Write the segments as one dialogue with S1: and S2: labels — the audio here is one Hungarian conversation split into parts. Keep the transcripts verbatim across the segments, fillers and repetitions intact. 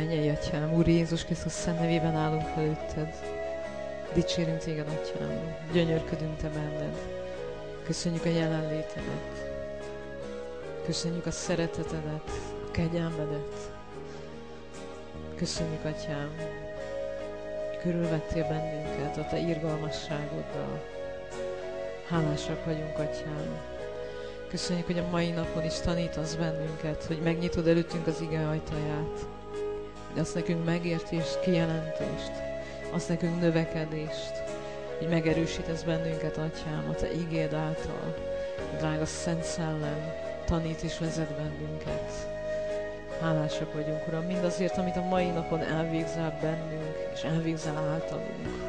S1: Mennyei Atyám, Úr Jézus Krisztus szent nevében állunk előtted. Dicsérünk téged, Atyám, gyönyörködünk te benned. Köszönjük a jelenlétedet. Köszönjük a szeretetedet, a kegyelmedet. Köszönjük, Atyám, körülvettél bennünket a te irgalmasságoddal. Hálásak vagyunk, Atyám. Köszönjük, hogy a mai napon is tanítasz bennünket, hogy megnyitod előttünk az ige ajtaját, hogy azt nekünk megértést, kijelentést, azt nekünk növekedést, hogy megerősítesz bennünket, Atyám, a te igéd által. A drága Szent Szellem tanít és vezet bennünket. Hálásak vagyunk, Uram, mindazért, amit a mai napon elvégzel bennünk, és elvégzel általunk.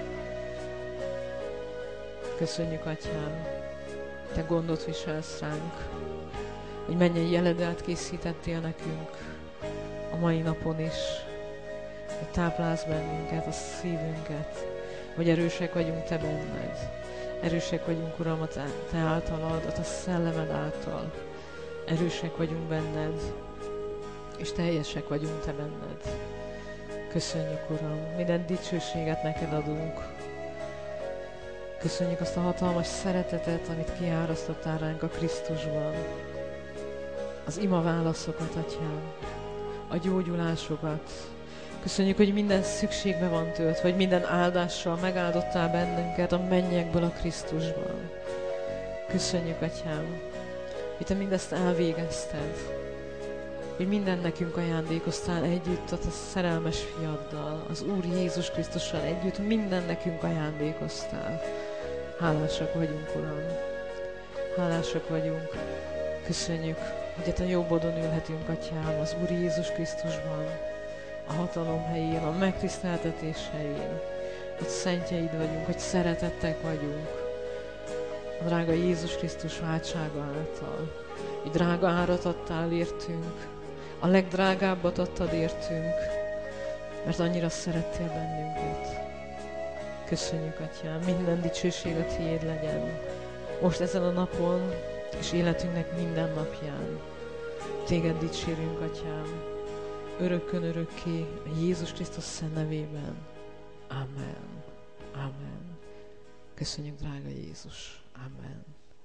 S1: Köszönjük, Atyám, te gondot viselsz ránk, hogy mennyei jeledelt készítettél nekünk a mai napon is, hogy táplálsz bennünket, a szívünket, hogy erősek vagyunk te benned. Erősek vagyunk, Uram, a te, te általad, a te szellemed által. Erősek vagyunk benned, és teljesek vagyunk te benned. Köszönjük, Uram, minden dicsőséget neked adunk. Köszönjük azt a hatalmas szeretetet, amit kiárasztottál ránk a Krisztusban. Az ima válaszokat, Atyám, a gyógyulásokat. Köszönjük, hogy minden szükségbe van tölt, hogy minden áldással megáldottál bennünket a mennyekből a Krisztusban. Köszönjük, Atyám, hogy te mindezt elvégezted, hogy minden nekünk ajándékoztál együtt a te szerelmes fiaddal, az Úr Jézus Krisztussal együtt minden nekünk ajándékoztál. Hálásak vagyunk, Uram. Hálásak vagyunk. Köszönjük, hogy a te jobbodon ülhetünk, Atyám, az Úr Jézus Krisztusban, a hatalom helyén, a megtiszteltetés helyén, hogy szentjeid vagyunk, hogy szeretettek vagyunk. A drága Jézus Krisztus váltsága által, hogy drága árat adtál értünk, a legdrágábbat adtad értünk, mert annyira szerettél bennünket. Köszönjük, Atyám, minden dicsőség a tiéd legyen, most ezen a napon, és életünknek minden napján. Téged dicsérünk, Atyám, örökkön örökké, Jézus Krisztus szent nevében. Amen. Amen. Köszönjük, drága Jézus. Amen.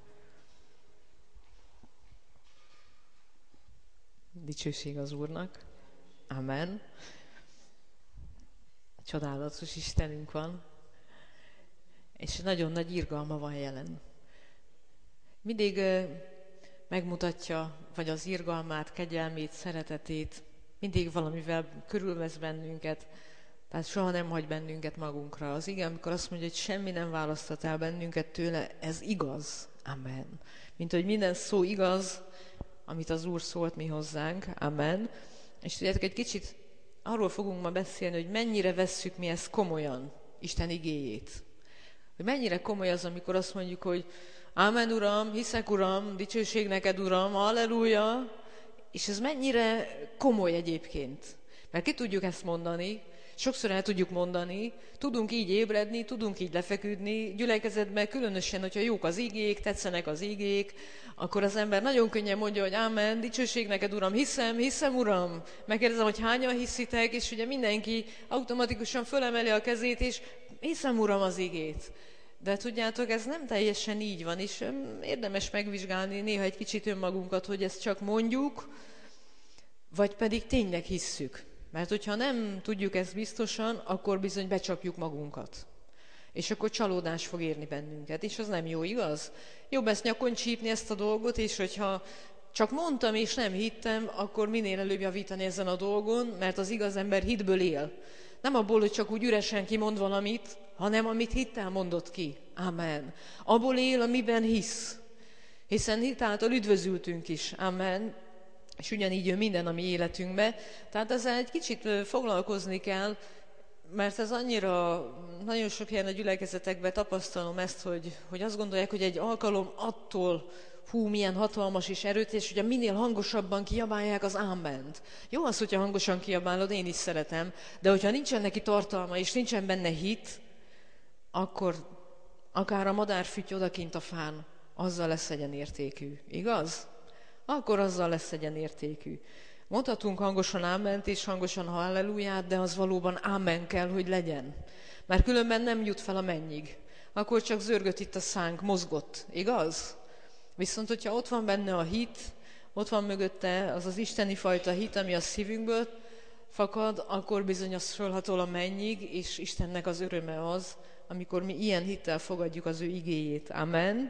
S1: Dicsőség az Úrnak. Amen. Csodálatos Istenünk van, és nagyon nagy irgalma van jelen. Mindig uh, megmutatja, vagy az irgalmát, kegyelmét, szeretetét, mindig valamivel körülvesz bennünket, tehát soha nem hagy bennünket magunkra. Az ige, amikor azt mondja, hogy semmi nem választhat el bennünket tőle, ez igaz. Amen. Mint hogy minden szó igaz, amit az Úr szólt mi hozzánk. Amen. És tudjátok, egy kicsit arról fogunk ma beszélni, hogy mennyire vesszük mi ezt komolyan, Isten igéjét. Hogy mennyire komoly az, amikor azt mondjuk, hogy Ámen, Uram, hiszek, Uram, dicsőség neked, Uram, halleluja, és ez mennyire komoly egyébként. Mert ki tudjuk ezt mondani, sokszor el tudjuk mondani, tudunk így ébredni, tudunk így lefeküdni, gyülekezetben különösen, hogyha jók az igék, tetszenek az igék, akkor az ember nagyon könnyen mondja, hogy Ámen, dicsőség neked, Uram, hiszem, hiszem, Uram. Megkérdezem, hogy hányan hiszitek, és ugye mindenki automatikusan fölemeli a kezét, és hiszem, Uram, az igét. De tudjátok, ez nem teljesen így van, és érdemes megvizsgálni néha egy kicsit önmagunkat, hogy ezt csak mondjuk, vagy pedig tényleg hisszük. Mert hogyha nem tudjuk ezt biztosan, akkor bizony becsapjuk magunkat. És akkor csalódás fog érni bennünket, és az nem jó, igaz? Jobb ezt nyakon csípni ezt a dolgot, és hogyha csak mondtam és nem hittem, akkor minél előbb javítani ezen a dolgon, mert az igaz ember hitből él. Nem abból, hogy csak úgy üresen kimond valamit, hanem amit hittel mondott ki. Amen. Abból él, amiben hisz. Hiszen hit által üdvözültünk is. Amen. És ugyanígy jön minden a mi életünkbe. Tehát ezzel egy kicsit foglalkozni kell, mert ez annyira, nagyon sok helyen a gyülekezetekben tapasztalom ezt, hogy, hogy azt gondolják, hogy egy alkalom attól, hú, milyen hatalmas és erőteljes, hogy minél hangosabban kiabálják az áment. Jó az, hogyha hangosan kiabálod, én is szeretem, de hogyha nincsen neki tartalma, és nincsen benne hit, akkor akár a madárfüty odakint a fán, azzal lesz egyenértékű. Igaz? Akkor azzal lesz egyenértékű. Mondhatunk hangosan áment és hangosan halleluját, de az valóban ámen kell, hogy legyen. Mert különben nem jut fel a mennyig. Akkor csak zörgött itt a szánk, mozgott, igaz? Viszont, hogyha ott van benne a hit, ott van mögötte az az isteni fajta hit, ami a szívünkből fakad, akkor bizony az fölhatol a mennyig, és Istennek az öröme az, amikor mi ilyen hittel fogadjuk az ő igéjét. Amen.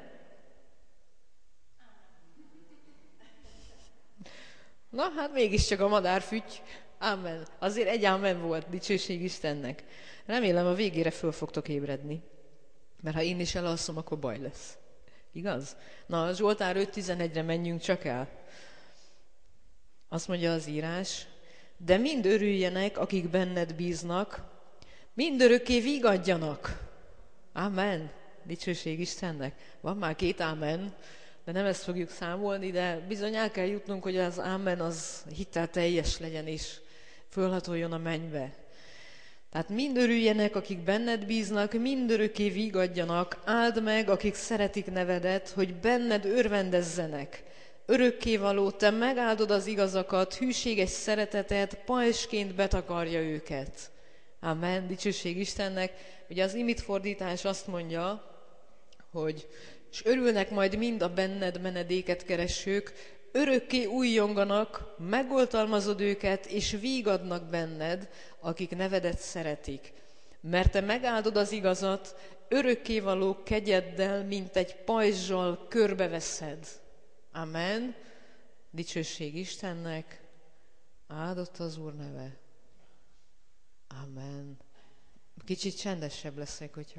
S1: Na, hát mégiscsak a madárfüty. Amen. Azért egy amen volt, dicsőség Istennek. Remélem a végére föl fogtok ébredni. Mert ha én is elalszom, akkor baj lesz. Igaz? Na, Zsoltár öt tizenegyre menjünk csak el. Azt mondja az írás, de mind örüljenek, akik benned bíznak, mindörökké vigadjanak. Amen. Dicsőség Istennek. Van már két amen, de nem ezt fogjuk számolni, de bizony el kell jutnunk, hogy az amen az hittel teljes legyen, és fölhatoljon a mennybe. Tehát mind örüljenek, akik benned bíznak, mindörökké vigadjanak, áld meg, akik szeretik nevedet, hogy benned örvendezzenek. Örökkévaló, te megáldod az igazakat, hűséges szeretetet, pajsként betakarja őket. Amen, dicsőség Istennek. Ugye az imit fordítás azt mondja, hogy és örülnek majd mind a benned menedéket keresők, örökké újjonganak, megoltalmazod őket, és vígadnak benned, akik nevedet szeretik. Mert te megáldod az igazat, örökkévaló kegyeddel, mint egy pajzsal körbeveszed. Amen. Dicsőség Istennek. Áldott az Úr neve. Amen. Kicsit csendesebb leszek, hogyha...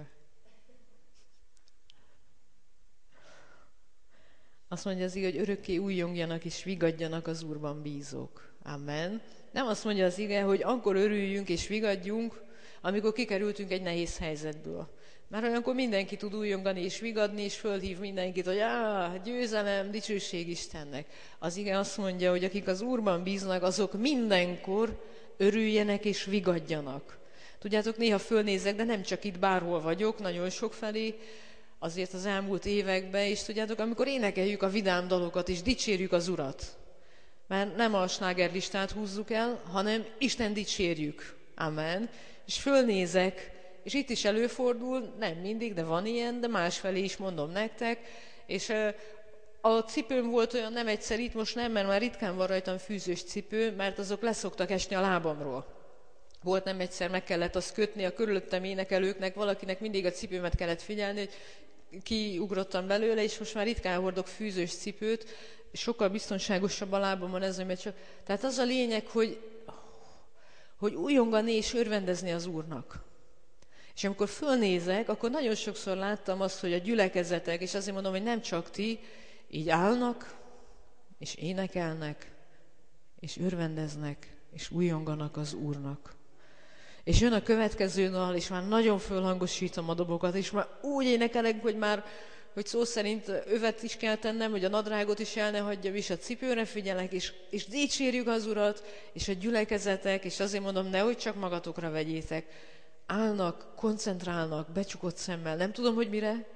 S1: Azt mondja az ige, hogy örökké újjongjanak és vigadjanak az Úrban bízók. Amen. Nem azt mondja az ige, hogy akkor örüljünk és vigadjunk, amikor kikerültünk egy nehéz helyzetből. Mert olyankor mindenki tud újjongani és vigadni, és fölhív mindenkit, hogy áh, győzelem, dicsőség Istennek. Az ige azt mondja, hogy akik az Úrban bíznak, azok mindenkor örüljenek és vigadjanak. Tudjátok, néha fölnézek, de nem csak itt, bárhol vagyok, nagyon sok felé, azért az elmúlt években, és tudjátok, amikor énekeljük a vidám dalokat, és dicsérjük az Urat, mert nem a slágerlistát húzzuk el, hanem Isten dicsérjük. Amen. És fölnézek, és itt is előfordul, nem mindig, de van ilyen, de másfelé is mondom nektek, és a cipőm volt olyan, nem egyszer itt, most nem, mert már ritkán van rajtam fűzős cipő, mert azok leszoktak esni a lábamról. Volt nem egyszer, meg kellett azt kötni a körülöttem énekelőknek, valakinek mindig a cipőmet kellett figyelni, hogy kiugrottam belőle, és most már ritkán hordok fűzős cipőt, sokkal biztonságosabb a lábamon ez, mert csak... Tehát az a lényeg, hogy, hogy újongani és örvendezni az Úrnak. És amikor fölnézek, akkor nagyon sokszor láttam azt, hogy a gyülekezetek, és azért mondom, hogy nem csak ti, így állnak, és énekelnek, és örvendeznek, és újonganak az Úrnak. És jön a következő dal, és már nagyon fölhangosítom a dobokat, és már úgy énekelek, hogy már, hogy szó szerint övet is kell tennem, hogy a nadrágot is el ne hagyjam, és a cipőre figyelek, és, és dicsérjük az Urat, és a gyülekezetek, és azért mondom, nehogy csak magatokra vegyétek. Állnak, koncentrálnak, becsukott szemmel, nem tudom, hogy mire,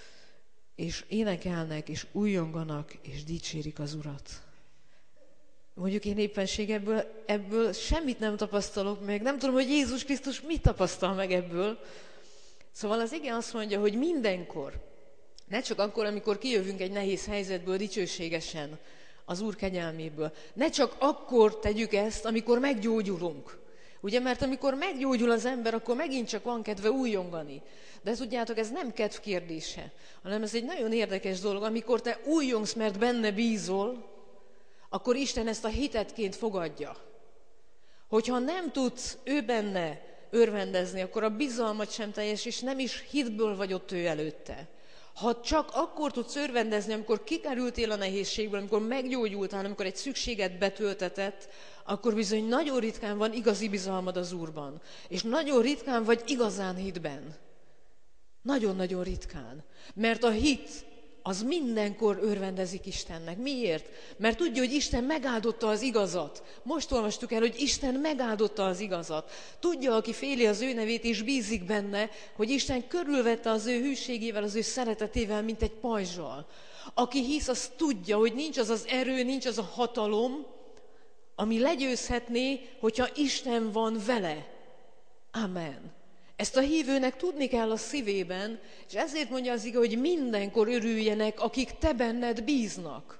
S1: és énekelnek, és újonganak, és dicsérik az Urat. Mondjuk én éppenség ebből, ebből semmit nem tapasztalok meg, nem tudom, hogy Jézus Krisztus mit tapasztal meg ebből. Szóval az ige azt mondja, hogy mindenkor, ne csak akkor, amikor kijövünk egy nehéz helyzetből dicsőségesen az Úr kegyelméből, ne csak akkor tegyük ezt, amikor meggyógyulunk. Ugye, mert amikor meggyógyul az ember, akkor megint csak van kedve újjongani. De tudjátok, ez nem kedv kérdése, hanem ez egy nagyon érdekes dolog, amikor te újjongsz, mert benne bízol, akkor Isten ezt a hitetként fogadja. Hogyha nem tudsz ő benne örvendezni, akkor a bizalmat sem teljes, és nem is hitből vagy ott ő előtte. Ha csak akkor tudsz örvendezni, amikor kikerültél a nehézségből, amikor meggyógyultál, amikor egy szükséget betöltetett, akkor bizony nagyon ritkán van igazi bizalmad az Úrban. És nagyon ritkán vagy igazán hitben. Nagyon-nagyon ritkán. Mert a hit az mindenkor örvendezik Istennek. Miért? Mert tudja, hogy Isten megáldotta az igazat. Most olvastuk el, hogy Isten megáldotta az igazat. Tudja, aki féli az ő nevét, és bízik benne, hogy Isten körülvette az ő hűségével, az ő szeretetével, mint egy pajzsal. Aki hisz, az tudja, hogy nincs az az erő, nincs az a hatalom, ami legyőzhetné, hogyha Isten van vele. Amen. Ezt a hívőnek tudni kell a szívében, és ezért mondja az ige, hogy mindenkor örüljenek, akik te benned bíznak.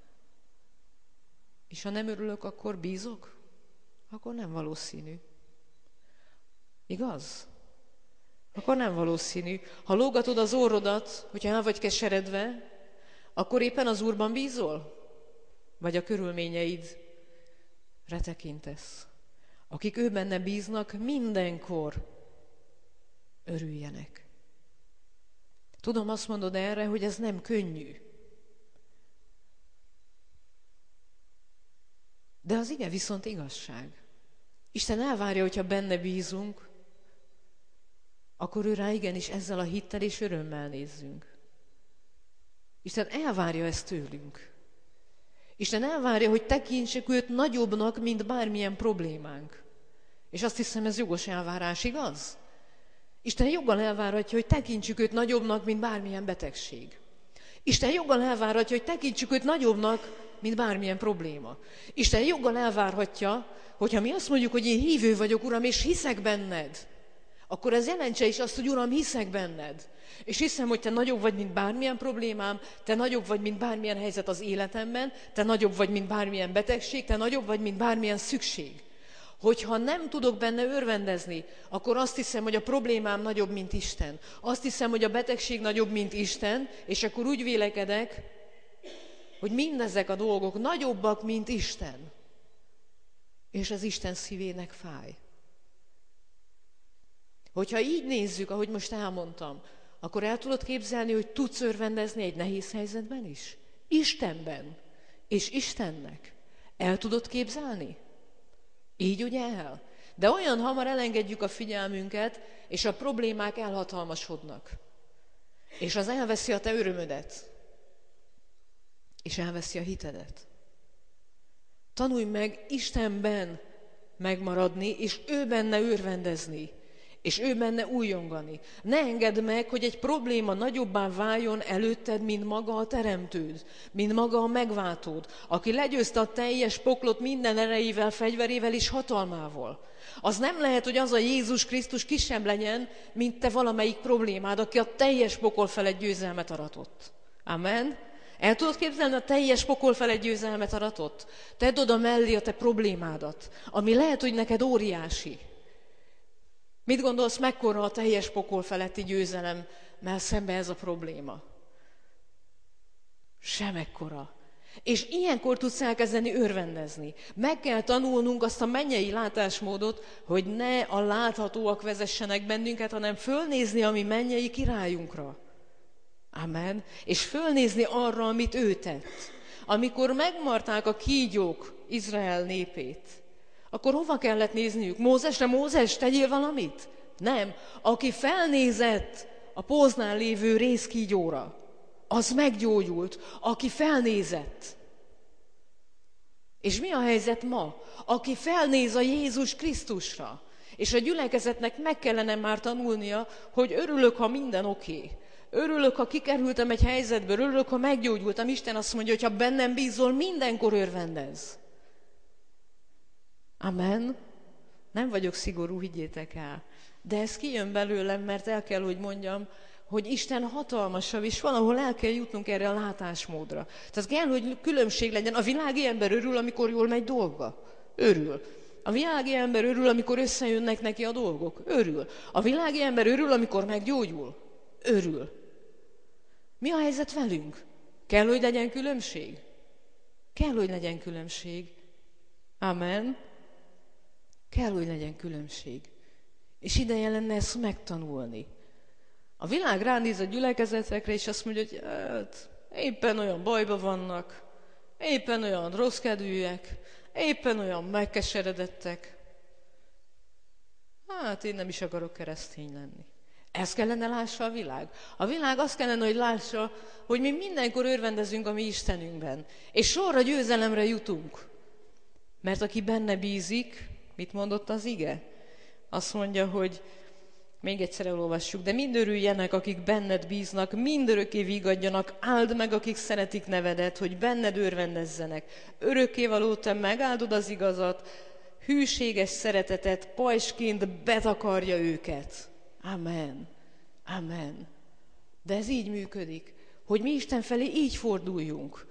S1: És ha nem örülök, akkor bízok? Akkor nem valószínű. Igaz? Akkor nem valószínű. Ha lógatod az orrodat, hogyha el vagy keseredve, akkor éppen az Úrban bízol? Vagy a körülményeidre tekintesz? Akik ő benne bíznak, mindenkor örüljenek. Tudom, azt mondod erre, hogy ez nem könnyű. De az ige viszont igazság. Isten elvárja, hogyha benne bízunk, akkor ő rá igenis ezzel a hittel és örömmel nézzünk. Isten elvárja ezt tőlünk. Isten elvárja, hogy tekintsük őt nagyobbnak, mint bármilyen problémánk. És azt hiszem, ez jogos elvárás, igaz? Isten joggal elvárhatja, hogy tekintsük őt nagyobbnak, mint bármilyen betegség. Isten joggal elvárhatja, hogy tekintsük őt nagyobbnak, mint bármilyen probléma. Isten joggal elvárhatja, hogyha mi azt mondjuk, hogy én hívő vagyok, Uram, és hiszek benned, akkor ez jelentse is azt, hogy Uram, hiszek benned. És hiszem, hogy te nagyobb vagy, mint bármilyen problémám, te nagyobb vagy, mint bármilyen helyzet az életemben, te nagyobb vagy, mint bármilyen betegség, te nagyobb vagy, mint bármilyen szükség. Hogyha nem tudok benne örvendezni, akkor azt hiszem, hogy a problémám nagyobb, mint Isten. Azt hiszem, hogy a betegség nagyobb, mint Isten, és akkor úgy vélekedek, hogy mindezek a dolgok nagyobbak, mint Isten. És ez Isten szívének fáj. Hogyha így nézzük, ahogy most elmondtam, akkor el tudod képzelni, hogy tudsz örvendezni egy nehéz helyzetben is? Istenben és Istennek. El tudod képzelni? Így ugye el? De olyan hamar elengedjük a figyelmünket, és a problémák elhatalmasodnak. És az elveszi a te örömödet. És elveszi a hitedet. Tanulj meg Istenben megmaradni, és ő benne örvendezni. És ő benne újongani. Ne engedd meg, hogy egy probléma nagyobbá váljon előtted, mint maga a teremtőd, mint maga a megváltód, aki legyőzte a teljes poklot minden erejével, fegyverével és hatalmával. Az nem lehet, hogy az a Jézus Krisztus kisebb legyen, mint te valamelyik problémád, aki a teljes pokol felett győzelmet aratott. Amen? El tudod képzelni, a teljes pokol felett győzelmet aratott? Tedd oda mellé a te problémádat, ami lehet, hogy neked óriási. Mit gondolsz, mekkora a teljes pokol feletti győzelemmel szembe ez a probléma? Semekkora. És ilyenkor tudsz elkezdeni örvendezni. Meg kell tanulnunk azt a mennyei látásmódot, hogy ne a láthatóak vezessenek bennünket, hanem fölnézni a mi mennyei királyunkra. Amen. És fölnézni arra, amit ő tett. Amikor megmarták a kígyók Izrael népét, akkor hova kellett nézniük? Mózesre, Mózes, tegyél valamit? Nem. Aki felnézett a póznál lévő rézkígyóra, az meggyógyult. Aki felnézett. És mi a helyzet ma? Aki felnéz a Jézus Krisztusra, és a gyülekezetnek meg kellene már tanulnia, hogy örülök, ha minden oké. Okay. Örülök, ha kikerültem egy helyzetből, örülök, ha meggyógyultam. Isten azt mondja, hogy ha bennem bízol, mindenkor örvendez. Amen. Nem vagyok szigorú, higgyétek el. De ez kijön belőlem, mert el kell, hogy mondjam, hogy Isten hatalmasabb, és valahol el kell jutnunk erre a látásmódra. Tehát kell, hogy különbség legyen. A világi ember örül, amikor jól megy dolga. Örül. A világi ember örül, amikor összejönnek neki a dolgok. Örül. A világi ember örül, amikor meggyógyul. Örül. Mi a helyzet velünk? Kell, hogy legyen különbség? Kell, hogy legyen különbség. Amen. Kell, hogy legyen különbség. És ideje lenne ezt megtanulni. A világ ránéz a gyülekezetekre, és azt mondja, hogy hát, éppen olyan bajba vannak, éppen olyan rosszkedvűek, éppen olyan megkeseredettek. Hát én nem is akarok keresztény lenni. Ezt kellene lássa a világ. A világ azt kellene, hogy lássa, hogy mi mindenkor örvendezünk a mi Istenünkben. És sorra győzelemre jutunk. Mert aki benne bízik, mit mondott az ige? Azt mondja, hogy Még egyszer elolvassuk. De mind örüljenek, akik benned bíznak, mindörökké vigadjanak, áld meg, akik szeretik nevedet, hogy benned örvendezzenek. Örökkévaló te megáldod az igazat, hűséges szeretetet pajsként betakarja őket. Amen. Amen. De ez így működik, hogy mi Isten felé így forduljunk.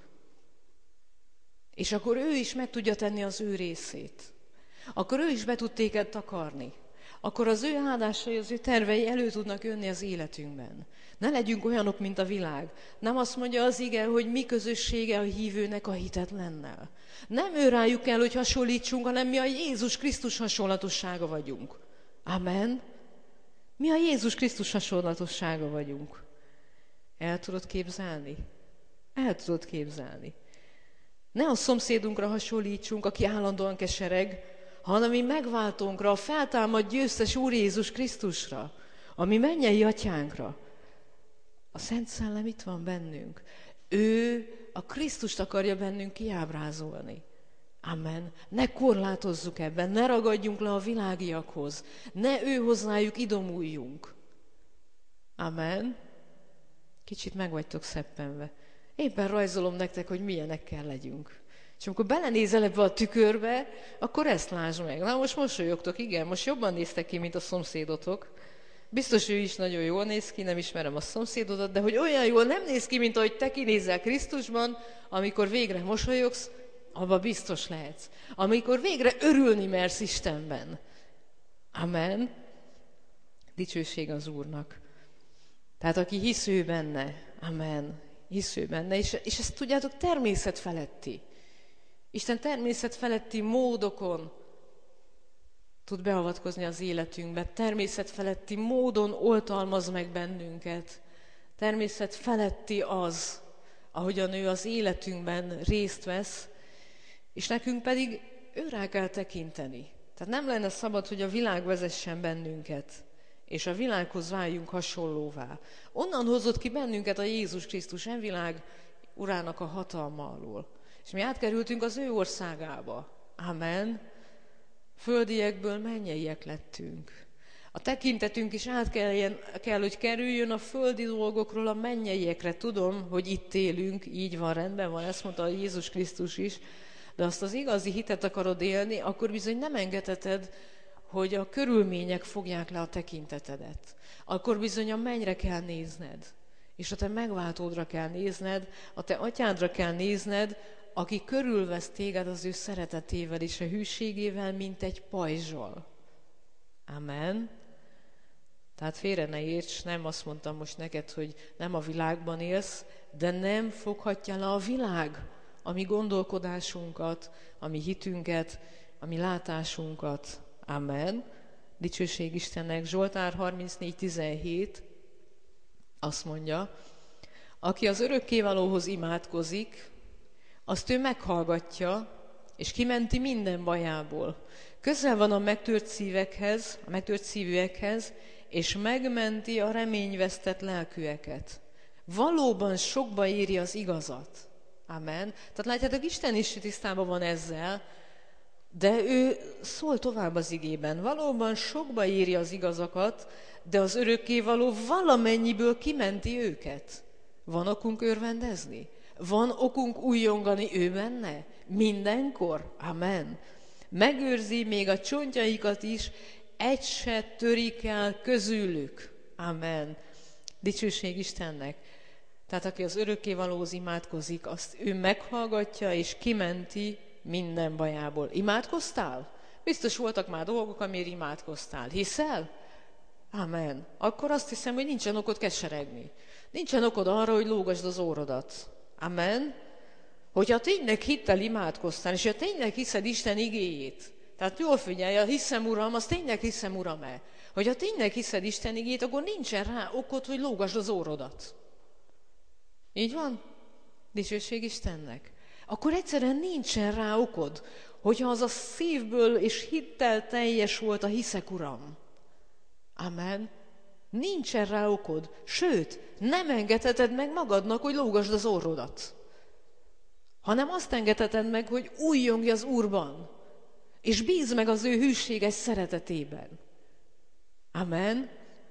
S1: És akkor ő is meg tudja tenni az ő részét. Akkor ő is be tud téged takarni. Akkor az ő áldásai, az ő tervei elő tudnak jönni az életünkben. Ne legyünk olyanok, mint a világ. Nem azt mondja az ige, hogy mi közössége a hívőnek a hitetlennel. Nem ő rájuk kell, hogy hasonlítsunk, hanem mi a Jézus Krisztus hasonlatossága vagyunk. Amen. Mi a Jézus Krisztus hasonlatossága vagyunk. El tudod képzelni? El tudod képzelni. Ne a szomszédunkra hasonlítsunk, aki állandóan kesereg, hanem mi megváltónkra, a feltámadt győztes Úr Jézus Krisztusra, a mi mennyei atyánkra. A Szent Szellem itt van bennünk. Ő a Krisztust akarja bennünk kiábrázolni. Amen. Ne korlátozzuk ebben, ne ragadjunk le a világiakhoz, ne ő hozzájuk idomuljunk. Amen. Kicsit meg vagytok szeppenve. Éppen rajzolom nektek, hogy milyenekkel legyünk. És amikor belenézel ebbe a tükörbe, akkor ezt lásd meg. Na most mosolyogtok, igen, most jobban néztek ki, mint a szomszédotok. Biztos ő is nagyon jól néz ki, nem ismerem a szomszédodat, de hogy olyan jól nem néz ki, mint ahogy te kinézel Krisztusban, amikor végre mosolyogsz, abba biztos lehetsz. Amikor végre örülni mersz Istenben. Amen. Dicsőség az Úrnak. Tehát aki hisz ő benne, amen, hisz ő benne, és, és ezt tudjátok, természet feletti. Isten természet feletti módokon tud beavatkozni az életünkbe, természet feletti módon oltalmaz meg bennünket. Természet feletti az, ahogyan ő az életünkben részt vesz, és nekünk pedig őrá kell tekinteni. Tehát nem lenne szabad, hogy a világ vezessen bennünket, és a világhoz váljunk hasonlóvá. Onnan hozott ki bennünket a Jézus Krisztus envilág urának a hatalma alól. És mi átkerültünk az ő országába. Amen. Földiekből mennyeiek lettünk. A tekintetünk is át kell, kell, hogy kerüljön a földi dolgokról a mennyeiekre. Tudom, hogy itt élünk, így van, rendben van, ezt mondta Jézus Krisztus is, de azt az igazi hitet akarod élni, akkor bizony nem engedheted, hogy a körülmények fogják le a tekintetedet. Akkor bizony a mennyre kell nézned, és a te megváltódra kell nézned, a te atyádra kell nézned, aki körülvesz téged az ő szeretetével és a hűségével, mint egy pajzsal. Amen. Tehát félre ne érts, nem azt mondtam most neked, hogy nem a világban élsz, de nem foghatja le a világ a mi gondolkodásunkat, a mi hitünket, a mi látásunkat. Amen. Dicsőség Istennek. Zsoltár harmincnégy tizenhét azt mondja, aki az örökkévalóhoz imádkozik, azt ő meghallgatja, és kimenti minden bajából. Közel van a megtört szívekhez, a megtört szívűekhez, és megmenti a reményvesztett lelkűeket. Valóban sokba éri az igazat. Amen. Tehát látjátok, Isten is tisztában van ezzel, de ő szól tovább az igében. Valóban sokba éri az igazakat, de az örökkévaló valamennyiből kimenti őket. Van okunk örvendezni? Van okunk újjongani ő benne? Mindenkor? Amen. Megőrzi még a csontjaikat is, egy se törik el közülük. Amen. Dicsőség Istennek. Tehát aki az örökkévalóhoz imádkozik, azt ő meghallgatja és kimenti minden bajából. Imádkoztál? Biztos voltak már dolgok, amiért imádkoztál. Hiszel? Amen. Akkor azt hiszem, hogy nincsen okod keseregni. Nincsen okod arra, hogy lógasd az órodat. Amen. Hogyha tényleg hittel imádkoztál, és ha tényleg hiszed Isten igéjét, tehát jól figyelj, hiszem Uram, azt tényleg hiszem Uram-e. Hogyha tényleg hiszed Isten igéjét, akkor nincsen rá okod, hogy lógasd az órodat. Így van? Dicsőség Istennek. Akkor egyszerűen nincsen rá okod, hogyha az a szívből és hittel teljes volt a hiszek Uram. Amen. Nincsen rá okod, sőt, nem engedheted meg magadnak, hogy lógasd az orrodat, hanem azt engedheted meg, hogy újjongj az Úrban, és bízz meg az ő hűséges szeretetében. Amen.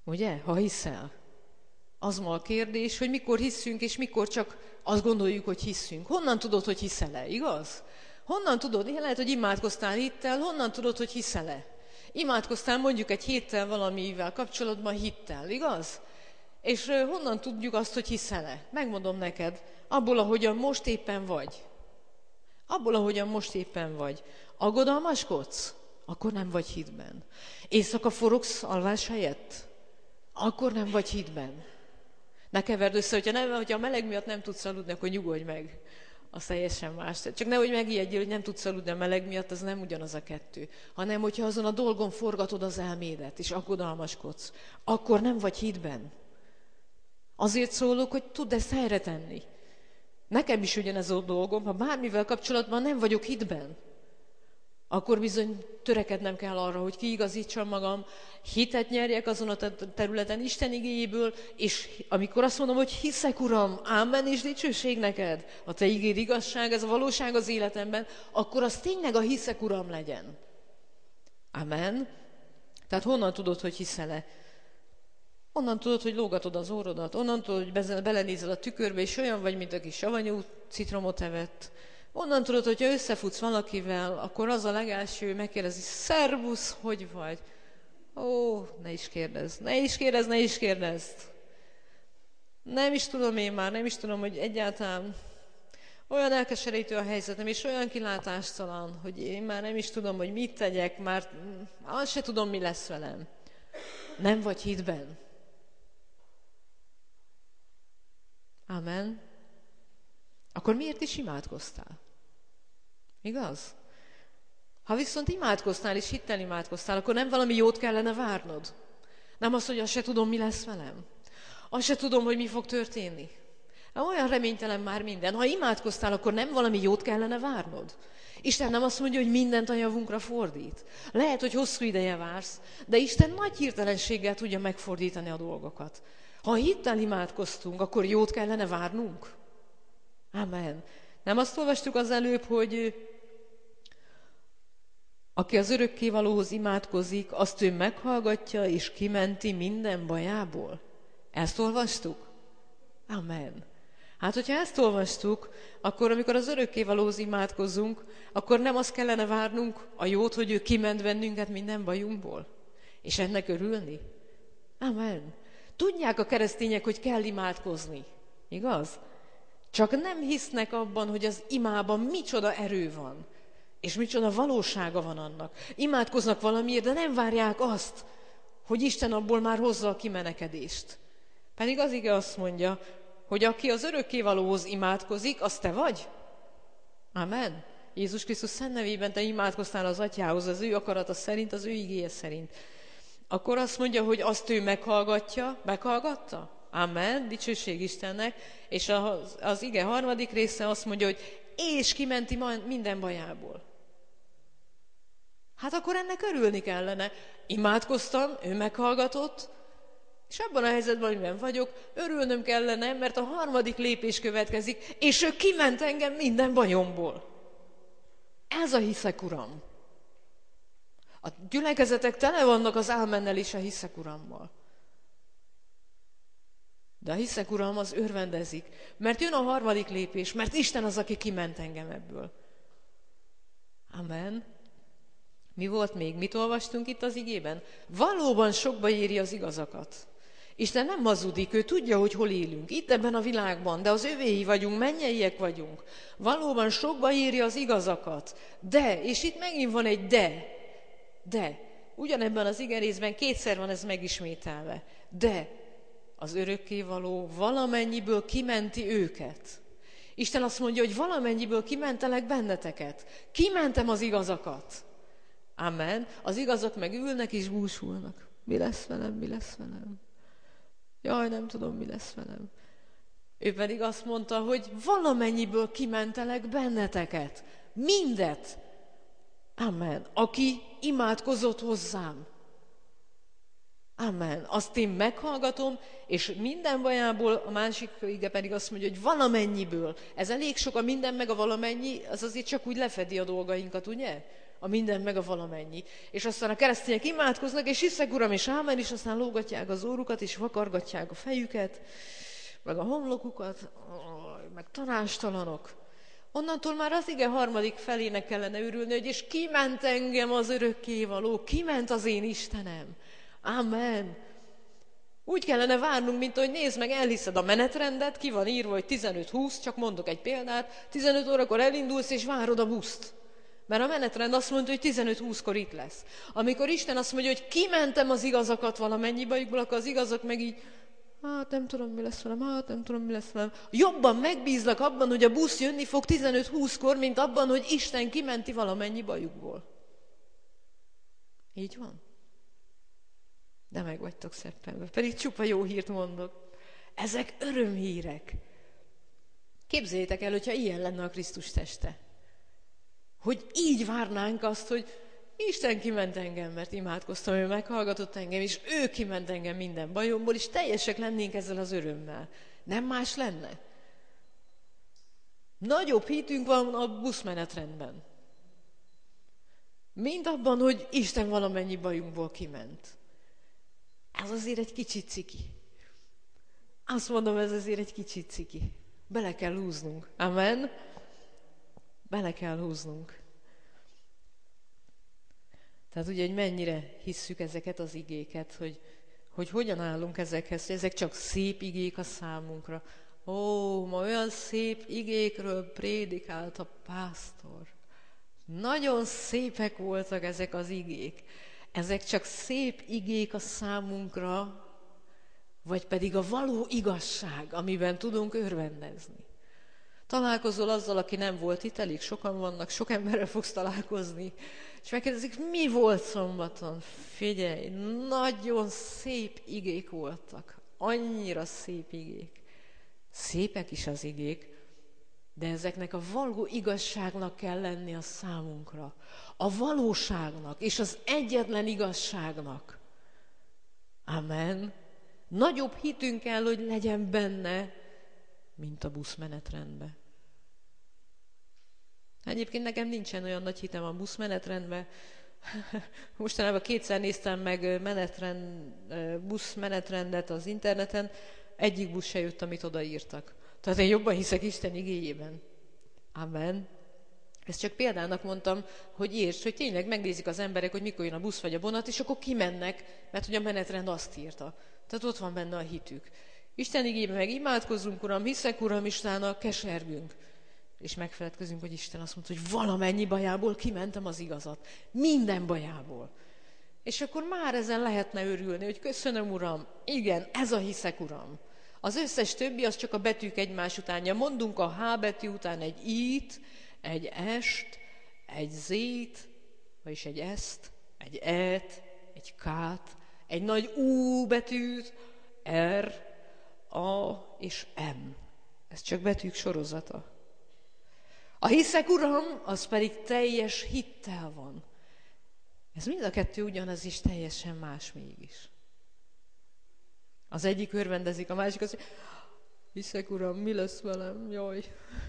S1: Ugye? Ha hiszel. Az ma a kérdés, hogy mikor hiszünk, és mikor csak azt gondoljuk, hogy hiszünk. Honnan tudod, hogy hiszel-e, igaz? Honnan tudod? Lehet, hogy imádkoztál hittel, honnan tudod, hogy hiszel-e? Imádkoztál mondjuk egy héttel valamivel kapcsolatban hittel, igaz? És honnan tudjuk azt, hogy hiszel-e? Megmondom neked, abból, ahogyan most éppen vagy. Abból, ahogyan most éppen vagy. Aggodalmaskodsz? Akkor nem vagy hitben. Éjszaka forogsz alvás helyett? Akkor nem vagy hitben. Ne keverd össze, hogyha, nem, hogyha a meleg miatt nem tudsz aludni, akkor nyugodj meg. Az teljesen más. Csak nehogy megijedjél, hogy nem tudsz aludni a meleg miatt, az nem ugyanaz a kettő. Hanem, hogyha azon a dolgon forgatod az elmédet, és aggodalmaskodsz, akkor nem vagy hitben. Azért szólok, hogy tudd ezt helyre tenni. Nekem is ugyanez a dolgom, ha bármivel kapcsolatban nem vagyok hitben, akkor bizony törekednem kell arra, hogy kiigazítsam magam, hitet nyerjek azon a területen Isten igéjéből, és amikor azt mondom, hogy hiszek, Uram, ámen és dicsőség neked, a te igéd igazság, ez a valóság az életemben, akkor az tényleg a hiszek, Uram legyen. Amen. Tehát honnan tudod, hogy hiszel-e? Onnan tudod, hogy lógatod az orrodat, onnan tudod, hogy belenézel a tükörbe, és olyan vagy, mint aki savanyú citromot evett. Onnan tudod, hogyha összefutsz valakivel, akkor az a legelső megkérdezi, szervusz, hogy vagy? Ó, ne is kérdezz, ne is kérdezz, ne is kérdezz. Nem is tudom én már, nem is tudom, hogy egyáltalán olyan elkeserítő a helyzetem, és olyan kilátástalan, hogy én már nem is tudom, hogy mit tegyek, már azt se tudom, mi lesz velem. Nem vagy hitben. Amen. Akkor miért is imádkoztál? Igaz? Ha viszont imádkoztál és hittel imádkoztál, akkor nem valami jót kellene várnod. Nem az, hogy azt se tudom, mi lesz velem. Azt se tudom, hogy mi fog történni. Olyan reménytelen már minden. Ha imádkoztál, akkor nem valami jót kellene várnod. Isten nem azt mondja, hogy mindent a javunkra fordít. Lehet, hogy hosszú ideje vársz, de Isten nagy hirtelenséggel tudja megfordítani a dolgokat. Ha hittel imádkoztunk, akkor jót kellene várnunk? Amen. Nem azt olvastuk az előbb, hogy aki az örökkévalóhoz imádkozik, azt ő meghallgatja és kimenti minden bajából? Ezt olvastuk? Amen. Hát, hogyha ezt olvastuk, akkor amikor az örökkévalóhoz imádkozunk, akkor nem azt kellene várnunk a jót, hogy ő kiment bennünket minden bajunkból? És ennek örülni? Amen. Tudják a keresztények, hogy kell imádkozni. Igaz? Csak nem hisznek abban, hogy az imában micsoda erő van, és micsoda valósága van annak. Imádkoznak valamiért, de nem várják azt, hogy Isten abból már hozza a kimenekedést. Pedig az ige azt mondja, hogy aki az örökkévalóhoz imádkozik, az te vagy? Amen. Jézus Krisztus szent nevében te imádkoztál az Atyához, az ő akarata szerint, az ő igéje szerint. Akkor azt mondja, hogy azt ő meghallgatja, meghallgatta? Amen, dicsőség Istennek. És az, az ige harmadik része azt mondja, hogy és kimenti minden bajából. Hát akkor ennek örülni kellene. Imádkoztam, ő meghallgatott, és abban a helyzetben, amiben vagyok, örülnöm kellene, mert a harmadik lépés következik, és ő kiment engem minden bajomból. Ez a hiszek, Uram. A gyülekezetek tele vannak az ámennel és a hiszek, Urammal. De a hiszek, Uram, az örvendezik, mert jön a harmadik lépés, mert Isten az, aki kiment engem ebből. Amen. Mi volt még? Mit olvastunk itt az igében? Valóban sokba éri az igazakat. Isten nem hazudik, ő tudja, hogy hol élünk. Itt ebben a világban, de az övéi vagyunk, mennyeiek vagyunk. Valóban sokba éri az igazakat. De, és itt megint van egy de. De. Ugyanebben az igerészben kétszer van ez megismételve. De az örökkévaló valamennyiből kimenti őket. Isten azt mondja, hogy valamennyiből kimentelek benneteket. Kimentem az igazakat. Amen. Az igazak meg ülnek és búsulnak. Mi lesz velem, mi lesz velem? Jaj, nem tudom, mi lesz velem. Ő pedig azt mondta, hogy valamennyiből kimentelek benneteket. Mindet. Amen. Aki imádkozott hozzám. Amen. Azt én meghallgatom, és minden bajából, a másik ige pedig azt mondja, hogy valamennyiből. Ez elég sok, a minden meg a valamennyi, az azért csak úgy lefedi a dolgainkat, ugye? A minden meg a valamennyi. És aztán a keresztények imádkoznak, és hiszek, Uram, és ámen, és aztán lógatják az órukat, és vakargatják a fejüket, meg a homlokukat, meg tanástalanok. Onnantól már az ige harmadik felének kellene örülni, hogy és kiment engem az örökkévaló, kiment az én Istenem. Amen. Úgy kellene várnunk, mint hogy nézd meg, elhiszed a menetrendet, ki van írva, hogy tizenöt húsz, csak mondok egy példát, tizenöt órakor elindulsz, és várod a buszt. Mert a menetrend azt mondta, hogy tizenöt húszkor itt lesz. Amikor Isten azt mondja, hogy kimentem az igazakat valamennyi bajukból, akkor az igazak meg így, hát nem tudom, mi lesz velem, hát nem tudom, mi lesz velem. Jobban megbízlak abban, hogy a busz jönni fog tizenöt húszkor, mint abban, hogy Isten kimenti valamennyi bajukból. Így van? De meg vagytok szeptember, pedig csupa jó hírt mondok. Ezek örömhírek. Képzeljétek el, hogyha ilyen lenne a Krisztus teste. Hogy így várnánk azt, hogy Isten kiment engem, mert imádkoztam, ő meghallgatott engem, és ő kiment engem minden bajomból, és teljesek lennénk ezzel az örömmel. Nem más lenne? Nagyobb hitünk van a buszmenetrendben, mint abban, hogy Isten valamennyi bajunkból kiment. Ez azért egy kicsit ciki. Azt mondom, ez azért egy kicsit ciki. Bele kell húznunk. Amen? Bele kell húznunk. Tehát ugye, hogy mennyire hisszük ezeket az igéket, hogy, hogy hogyan állunk ezekhez, hogy ezek csak szép igék a számunkra. Ó, ma olyan szép igékről prédikált a pásztor. Nagyon szépek voltak ezek az igék. Ezek csak szép igék a számunkra, vagy pedig a való igazság, amiben tudunk örvendezni. Találkozol azzal, aki nem volt itt, elég sokan vannak, sok emberrel fogsz találkozni, és megkérdezik, mi volt szombaton? Figyelj, nagyon szép igék voltak, annyira szép igék. Szépek is az igék, de ezeknek a való igazságnak kell lenni a számunkra. A valóságnak és az egyetlen igazságnak. Amen. Nagyobb hitünk kell, hogy legyen benne, mint a buszmenetrendbe. Egyébként nekem nincsen olyan nagy hitem a buszmenetrendbe. Mostanában kétszer néztem meg menetrend, buszmenetrendet az interneten, egyik busz se jött, amit odaírtak. Tehát én jobban hiszek Isten igéjében. Amen. Ezt csak példának mondtam, hogy értsd, hogy tényleg megnézik az emberek, hogy mikor jön a busz vagy a vonat, és akkor kimennek, mert hogy a menetrend azt írta. Tehát ott van benne a hitük. Isten igében meg imádkozzunk, Uram, hiszek, Uram, és utána kesergünk. És megfeledkezünk, hogy Isten azt mondta, hogy valamennyi bajából kimentem az igazat. Minden bajából. És akkor már ezen lehetne örülni, hogy köszönöm, Uram, igen, ez a hiszek, Uram. Az összes többi, az csak a betűk egymás utánja. Mondunk a H betű után egy i-t, egy s-t, egy z-t, vagyis egy s-t, egy e-t, egy k-t, egy nagy U betűt, R, A és M. Ez csak betűk sorozata. A hiszek, Uram, az pedig teljes hittel van. Ez mind a kettő ugyanaz is teljesen más mégis. Az egyik örvendezik, a másik az, hogy hiszek, Uram, mi lesz velem, jaj.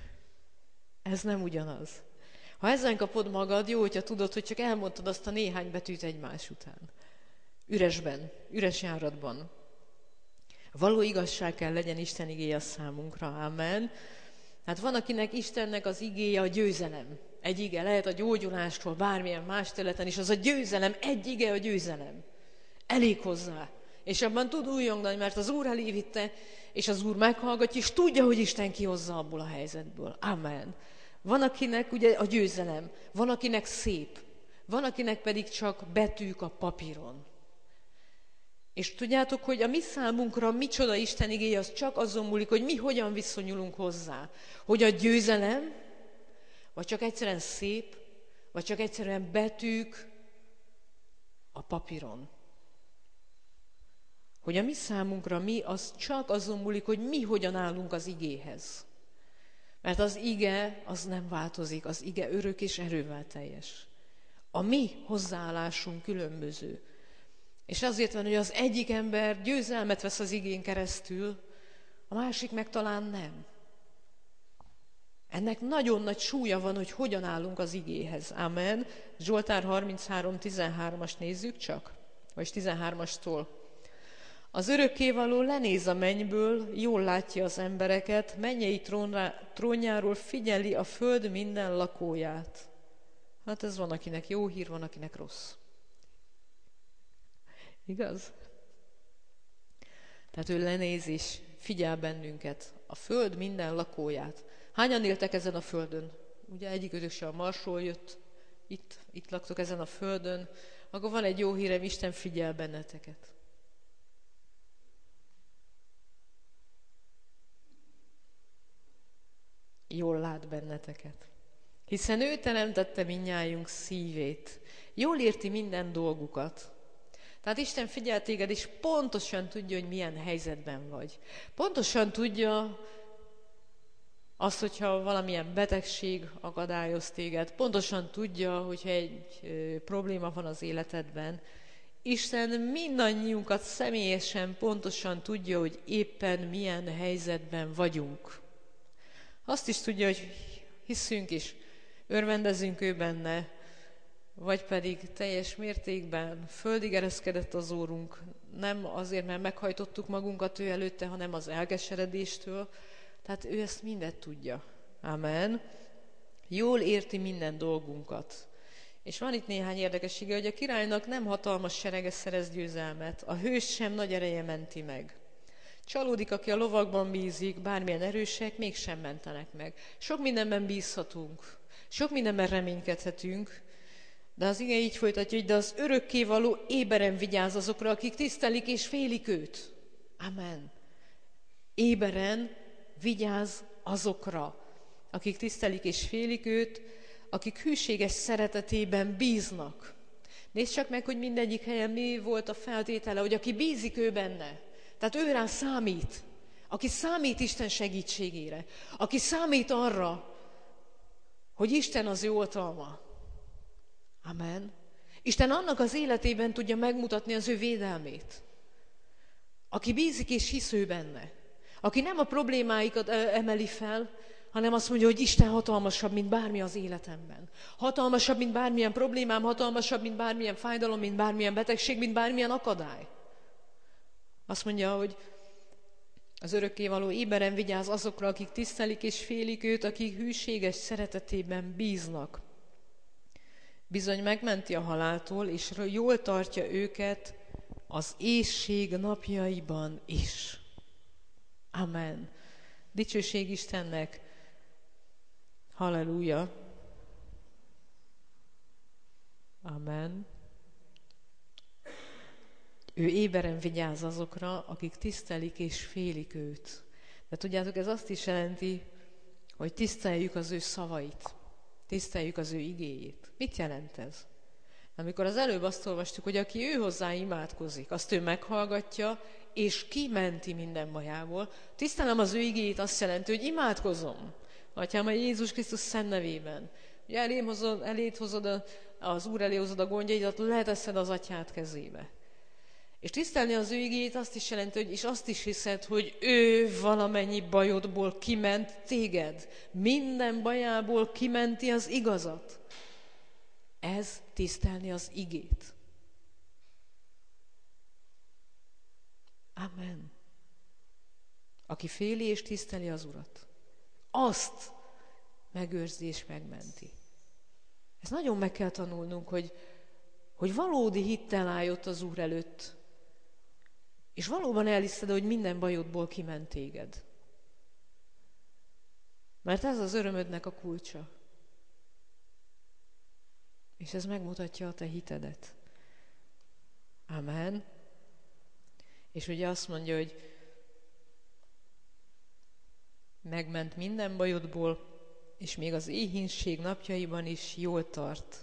S1: Ez nem ugyanaz. Ha ezen kapod magad, jó, hogyha tudod, hogy csak elmondtad azt a néhány betűt egymás után. Üresben, üres járatban. Való igazság kell legyen Isten igéje a számunkra, amen. Hát van, akinek Istennek az igéje a győzelem. Egy ige, lehet a gyógyulásról, bármilyen más területen is, az a győzelem, egy ige a győzelem. Elég hozzá. És abban tud újongani, mert az Úr elé vitte, és az Úr meghallgatja, és tudja, hogy Isten kihozza abból a helyzetből. Amen. Van, akinek ugye a győzelem, van, akinek szép, van, akinek pedig csak betűk a papíron. És tudjátok, hogy a mi számunkra micsoda Isten igéje, az csak azon múlik, hogy mi hogyan viszonyulunk hozzá. Hogy a győzelem, vagy csak egyszerűen szép, vagy csak egyszerűen betűk a papíron. Hogy a mi számunkra mi, az csak azon múlik, hogy mi hogyan állunk az igéhez. Mert az ige, az nem változik, az ige örök és erővel teljes. A mi hozzáállásunk különböző. És azért van, hogy az egyik ember győzelmet vesz az igén keresztül, a másik meg talán nem. Ennek nagyon nagy súlya van, hogy hogyan állunk az igéhez. Amen. Zsoltár harminchárom tizenhármas nézzük csak, vagy tizenhármastól. Az örökkévaló lenéz a mennyből, jól látja az embereket, mennyei trónrá, trónjáról figyeli a föld minden lakóját. Hát ez van, akinek jó hír, van, akinek rossz. Igaz? Tehát ő lenéz és figyel bennünket, a föld minden lakóját. Hányan éltek ezen a földön? Ugye egyikőtök se a Marsról jött, itt, itt laktok ezen a földön, akkor van egy jó hírem, Isten figyel benneteket. Jól lát benneteket. Hiszen ő teremtette mindnyájunk szívét. Jól érti minden dolgukat. Tehát Isten figyel téged, és pontosan tudja, hogy milyen helyzetben vagy. Pontosan tudja azt, hogyha valamilyen betegség akadályoz téged. Pontosan tudja, hogyha egy ö, probléma van az életedben. Isten mindannyiunkat személyesen pontosan tudja, hogy éppen milyen helyzetben vagyunk. Azt is tudja, hogy hiszünk és örvendezünk ő benne, vagy pedig teljes mértékben földig ereszkedett az órunk, nem azért, mert meghajtottuk magunkat ő előtte, hanem az elkeseredéstől. Tehát ő ezt mindet tudja. Amen. Jól érti minden dolgunkat. És van itt néhány érdekessége, hogy a királynak nem hatalmas serege szerez győzelmet, a hős sem nagy ereje menti meg. Csalódik, aki a lovakban bízik, bármilyen erősek, mégsem mentenek meg. Sok mindenben bízhatunk, sok mindenben reménykedhetünk, de az ige így folytatja, hogy de az örökkévaló éberen vigyáz azokra, akik tisztelik és félik őt. Amen. Éberen vigyáz azokra, akik tisztelik és félik őt, akik hűséges szeretetében bíznak. Nézd csak meg, hogy mindegyik helyen mi volt a feltétele, hogy aki bízik ő benne, tehát ő rá számít, aki számít Isten segítségére, aki számít arra, hogy Isten az ő oltalma. Amen. Isten annak az életében tudja megmutatni az ő védelmét. Aki bízik és hisz ő benne. Aki nem a problémáikat emeli fel, hanem azt mondja, hogy Isten hatalmasabb, mint bármi az életemben. Hatalmasabb, mint bármilyen problémám, hatalmasabb, mint bármilyen fájdalom, mint bármilyen betegség, mint bármilyen akadály. Azt mondja, hogy az örökkévaló éberen vigyáz azokra, akik tisztelik és félik őt, akik hűséges szeretetében bíznak. Bizony megmenti a haláltól, és jól tartja őket az éhség napjaiban is. Amen. Dicsőség Istennek. Halleluja. Amen. Ő éberen vigyáz azokra, akik tisztelik és félik őt. De tudjátok, ez azt is jelenti, hogy tiszteljük az ő szavait. Tiszteljük az ő igéjét. Mit jelent ez? Amikor az előbb azt olvastuk, hogy aki ő hozzá imádkozik, azt ő meghallgatja, és kimenti minden bajából. Tisztelem az ő igéjét azt jelenti, hogy imádkozom. Atyám, a Jézus Krisztus szent nevében. Ugye elém hozod, eléd hozod a, az Úr elé hozod a gondjaidat, leteszed az atyád kezébe. És tisztelni az ő igéjét azt is jelenti, hogy és azt is hiszed, hogy ő valamennyi bajodból kiment téged. Minden bajából kimenti az igazat. Ez tisztelni az igét. Amen. Aki féli és tiszteli az Urat, azt megőrzi és megmenti. Ez nagyon meg kell tanulnunk, hogy, hogy valódi hittel állj ott az Úr előtt, és valóban elhiszed, hogy minden bajodból kiment téged. Mert ez az örömödnek a kulcsa. És ez megmutatja a te hitedet. Amen. És ugye azt mondja, hogy megment minden bajodból, és még az éhínség napjaiban is jól tart.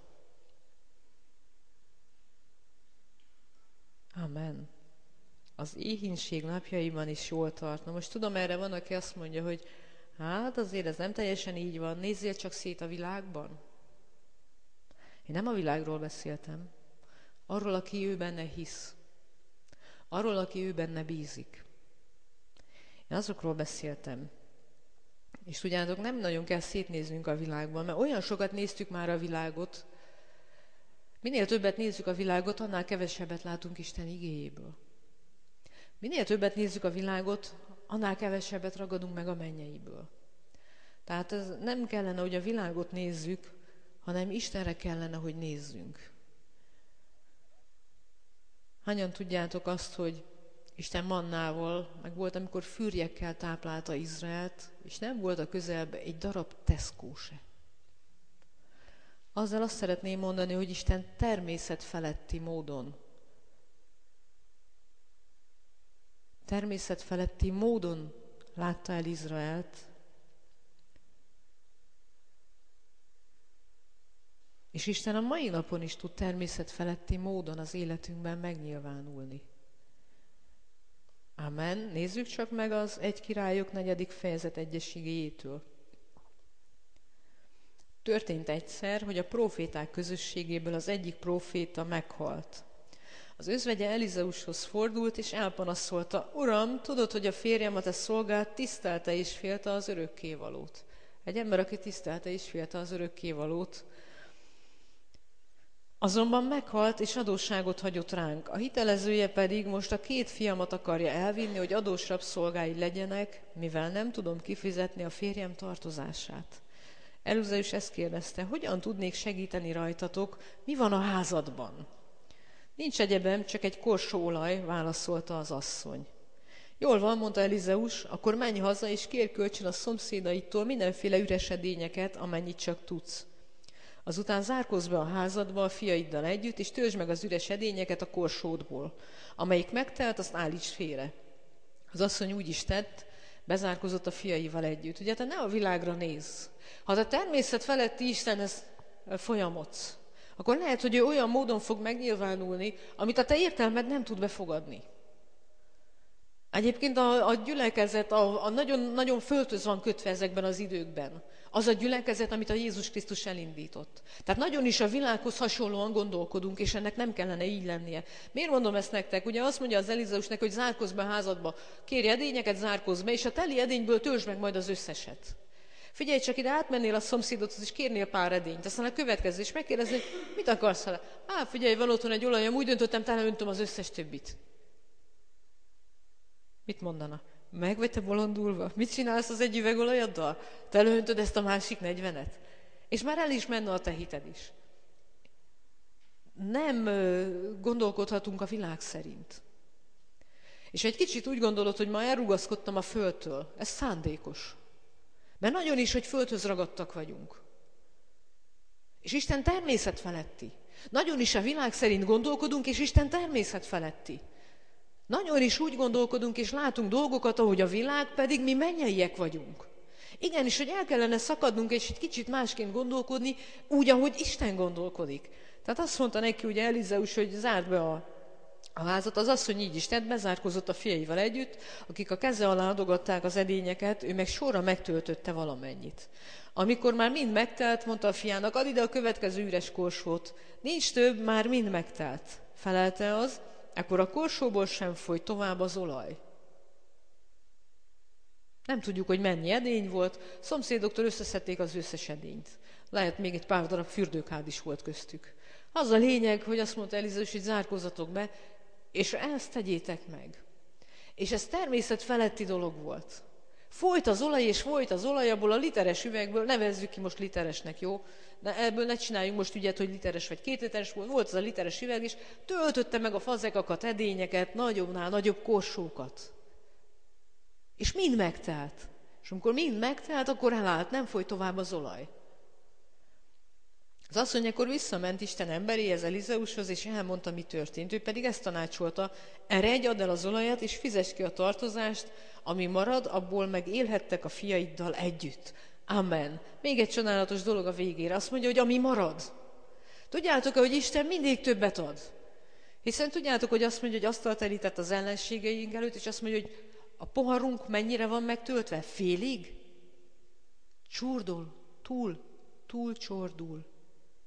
S1: Amen. Az éhínség napjaiban is jól tart. Na most tudom, erre van, aki azt mondja, hogy hát azért ez nem teljesen így van, nézzél csak szét a világban. Én nem a világról beszéltem, arról, aki ő benne hisz. Arról, aki ő benne bízik. Én azokról beszéltem. És tudjátok, nem nagyon kell szétnéznünk a világban, mert olyan sokat néztük már a világot, minél többet nézzük a világot, annál kevesebbet látunk Isten igéjéből. Minél többet nézzük a világot, annál kevesebbet ragadunk meg a mennyeiből. Tehát ez nem kellene, hogy a világot nézzük, hanem Istenre kellene, hogy nézzünk. Hányan tudjátok azt, hogy Isten mannával, meg volt, amikor fűrjekkel táplálta Izraelt, és nem volt a közelben egy darab Tesco se. Azzal azt szeretném mondani, hogy Isten természet feletti módon, természet feletti módon látta el Izraelt, és Isten a mai napon is tud természet feletti módon az életünkben megnyilvánulni. Amen. Nézzük csak meg az egy Királyok negyedik fejezet egyes igéjétől. Történt egyszer, hogy a próféták közösségéből az egyik próféta meghalt. Az özvegye Elizeushoz fordult, és elpanaszolta: Uram, tudod, hogy a férjem, a te szolgád tisztelte és félte az örökkévalót. Egy ember, aki tisztelte és félte az örökkévalót, azonban meghalt, és adósságot hagyott ránk. A hitelezője pedig most a két fiamat akarja elvinni, hogy adós rabszolgái legyenek, mivel nem tudom kifizetni a férjem tartozását. Elizeus ezt kérdezte: hogyan tudnék segíteni rajtatok, mi van a házadban? Nincs egyebem, csak egy korsóolaj, válaszolta az asszony. Jól van, mondta Elizeus, akkor menj haza, és kérj kölcsön a szomszédaitól mindenféle üres edényeket, amennyit csak tudsz. Azután zárkózz be a házadba a fiaiddal együtt, és töltsd meg az üres edényeket a korsódból. Amelyik megtelt, azt állíts félre. Az asszony úgy is tett, bezárkózott a fiaival együtt. Ugye te ne a világra nézz. Ha te természet feletti Istenhez folyamodsz, akkor lehet, hogy ő olyan módon fog megnyilvánulni, amit a te értelmed nem tud befogadni. Egyébként a, a gyülekezet a, a nagyon, nagyon földhöz van kötve ezekben az időkben. Az a gyülekezet, amit a Jézus Krisztus elindított. Tehát nagyon is a világhoz hasonlóan gondolkodunk, és ennek nem kellene így lennie. Miért mondom ezt nektek? Ugye azt mondja az Elizeusnek, hogy zárkozz be a házadba, kérj edényeket, zárkozz be, és a teli edényből töltsd meg majd az összeset. Figyelj csak, ide átmennél a szomszédodhoz, és kérnél pár edényt, aztán a következő, és megkérdezni, hogy mit akarsz vele? Á, figyelj, van otthon egy olajam, úgy döntöttem, talán öntöm az összes többit. Mit mondana? Meg vagy te bolondulva? Mit csinálsz az egy üveg olajaddal? Te előöntöd ezt a másik negyvenet? És már el is menne a te hited is. Nem gondolkodhatunk a világ szerint. És egy kicsit úgy gondolod, hogy ma elrugaszkodtam a földtől. Ez szándékos. Mert nagyon is, hogy földhöz ragadtak vagyunk. És Isten természet feletti. Nagyon is a világ szerint gondolkodunk, és Isten természet feletti. Nagyon is úgy gondolkodunk, és látunk dolgokat, ahogy a világ, pedig mi mennyeiek vagyunk. Igenis, hogy el kellene szakadnunk, és egy kicsit másként gondolkodni, úgy, ahogy Isten gondolkodik. Tehát azt mondta neki ugye Elizeus, hogy zárd be a, a házat, az asszony így is tett, bezárkozott a fiaival együtt, akik a keze alá adogatták az edényeket, ő meg sorra megtöltötte valamennyit. Amikor már mind megtelt, mondta a fiának, add ide a következő üres korsót. Nincs több, már mind megtelt. Felelte az, akkor a korsóból sem folyt tovább az olaj. Nem tudjuk, hogy mennyi edény volt, szomszédoktól összeszedték az összes edényt. Lehet még egy pár darab fürdőkád is volt köztük. Az a lényeg, hogy azt mondta Elizeus, hogy zárkózzatok be, és ezt tegyétek meg. És ez természet feletti dolog volt. Folyt az olaj, és folyt az olaj abból a literes üvegből, nevezzük ki most literesnek, jó? De ebből ne csináljunk most ügyet, hogy literes vagy két literes volt, volt az a literes üveg, és töltötte meg a fazekakat, edényeket, nagyobbnál nagyobb korsókat. És mind megtelt. És amikor mind megtelt, akkor elállt, nem folyt tovább az olaj. Az asszony akkor visszament Isten emberéhez, Elizeushoz, és elmondta, mi történt. Ő pedig ezt tanácsolta: eredj, add el az olajat, és fizess ki a tartozást, ami marad, abból meg élhettek a fiaiddal együtt. Amen. Még egy csodálatos dolog a végére. Azt mondja, hogy ami marad. Tudjátok, hogy Isten mindig többet ad. Hiszen tudjátok, hogy azt mondja, hogy asztalt elített az ellenségeink előtt, és azt mondja, hogy a poharunk mennyire van megtöltve? Félig? Csordul, túl, túl csordul.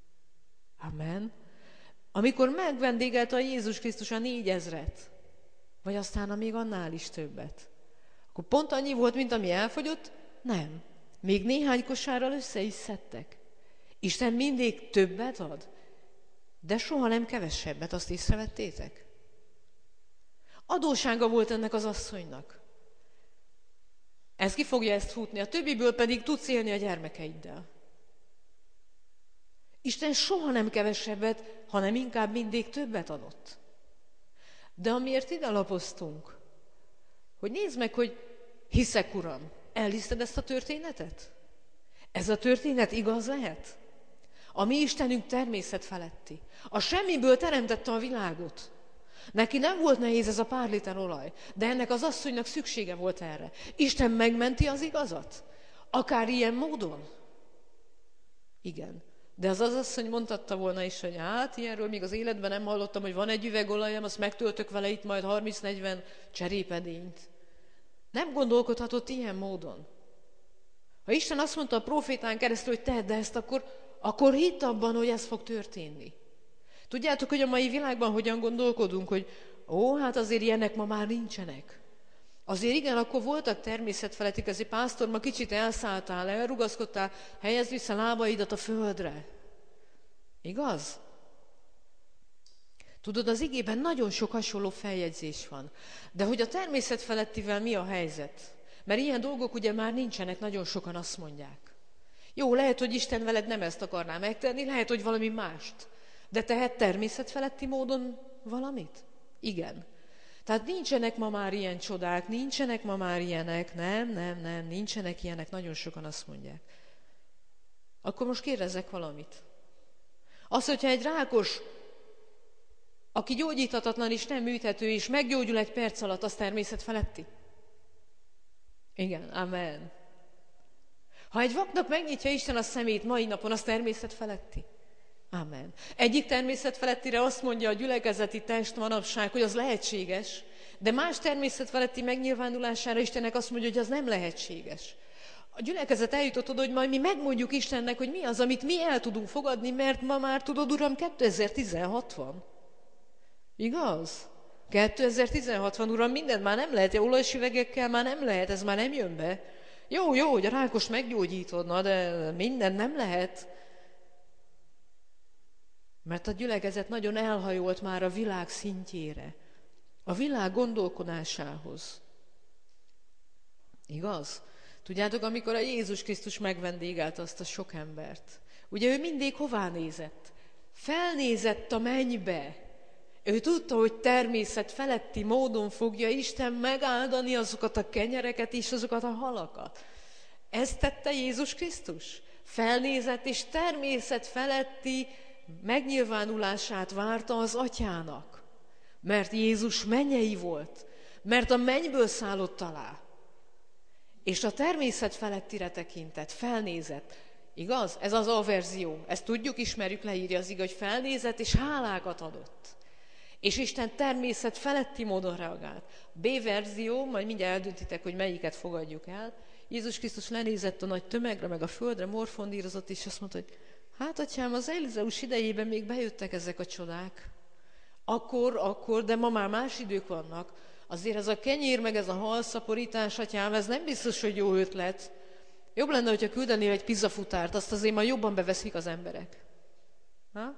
S1: Amen. Amikor megvendégelte a Jézus Krisztus a négyezret, Vagy aztán még annál is többet. Akkor pont annyi volt, mint ami elfogyott? Nem. Még néhány kosárral össze is szedtek. Isten mindig többet ad, de soha nem kevesebbet, azt észrevettétek? Adóssága volt ennek az asszonynak. Ez ki fogja ezt futni, a többiből pedig tudsz élni a gyermekeiddel. Isten soha nem kevesebbet, hanem inkább mindig többet adott. De amiért ide lapoztunk, hogy nézd meg, hogy hiszek, Uram, elhiszed ezt a történetet? Ez a történet igaz lehet? A mi Istenünk természet feletti. A semmiből teremtette a világot. Neki nem volt nehéz ez a pár liter olaj, de ennek az asszonynak szüksége volt erre. Isten megmenti az igazat? Akár ilyen módon? Igen. De az az asszony mondhatta volna is, hogy hát ilyenről még az életben nem hallottam, hogy van egy üveg olajam, azt megtöltök vele itt majd harminc-negyven cserépedényt. Nem gondolkodhatott ilyen módon. Ha Isten azt mondta a profétán keresztül, hogy tedd ezt, akkor, akkor hitt abban, hogy ez fog történni. Tudjátok, hogy a mai világban hogyan gondolkodunk, hogy ó, hát azért ilyenek ma már nincsenek. Azért igen, akkor voltak természetfeletti, ezért pásztor, ma kicsit elszálltál, elrugaszkodtál, helyezd vissza lábaidat a földre. Igaz? Tudod, az igében nagyon sok hasonló feljegyzés van. De hogy a természetfelettivel mi a helyzet? Mert ilyen dolgok ugye már nincsenek, nagyon sokan azt mondják. Jó, lehet, hogy Isten veled nem ezt akarná megtenni, lehet, hogy valami mást. De tehet természetfeletti módon valamit? Igen. Tehát nincsenek ma már ilyen csodák, nincsenek ma már ilyenek, nem, nem, nem, nincsenek ilyenek, nagyon sokan azt mondják. Akkor most kérdezzek valamit. Az, hogyha egy rákos, aki gyógyíthatatlan és nem műthető, és meggyógyul egy perc alatt, az természet feletti? Igen, amen. Ha egy vaknak megnyitja Isten a szemét mai napon, az természet feletti? Amen. Egyik természet felettire azt mondja a gyülekezeti test manapság, hogy az lehetséges, de más természet feletti megnyilvánulására Istennek azt mondja, hogy az nem lehetséges. A gyülekezet eljutott oda, hogy majd mi megmondjuk Istennek, hogy mi az, amit mi el tudunk fogadni, mert ma már tudod, Uram, kétezer-tizenhat van. Igaz? kétezer-tizenhat van, Uram, mindent már nem lehet, olajsüvegekkel már nem lehet, ez már nem jön be. Jó, jó, hogy a rákos meggyógyítod, na, de minden nem lehet. Mert a gyülekezet nagyon elhajolt már a világ szintjére, a világ gondolkodásához. Igaz? Tudjátok, amikor a Jézus Krisztus megvendégelt azt a sok embert, ugye ő mindig hová nézett? Felnézett a mennybe. Ő tudta, hogy természet feletti módon fogja Isten megáldani azokat a kenyereket és azokat a halakat. Ezt tette Jézus Krisztus. Felnézett és természet feletti megnyilvánulását várta az atyának. Mert Jézus mennyei volt. Mert a mennyből szállott alá. És a természet felettire tekintett, felnézett. Igaz? Ez az A verzió. Ezt tudjuk, ismerjük, leírja az ige, hogy felnézett és hálákat adott. És Isten természet feletti módon reagált. B verzió, majd mindjárt eldöntitek, hogy melyiket fogadjuk el. Jézus Krisztus lenézett a nagy tömegre, meg a földre, morfondírozott, és azt mondta, hogy hát, atyám, az Elizeus idejében még bejöttek ezek a csodák. Akkor, akkor, de ma már más idők vannak. Azért ez a kenyér, meg ez a halszaporítás, atyám, ez nem biztos, hogy jó ötlet. Jobb lenne, hogyha küldenél egy pizzafutárt, azt azért már jobban beveszik az emberek. Ha?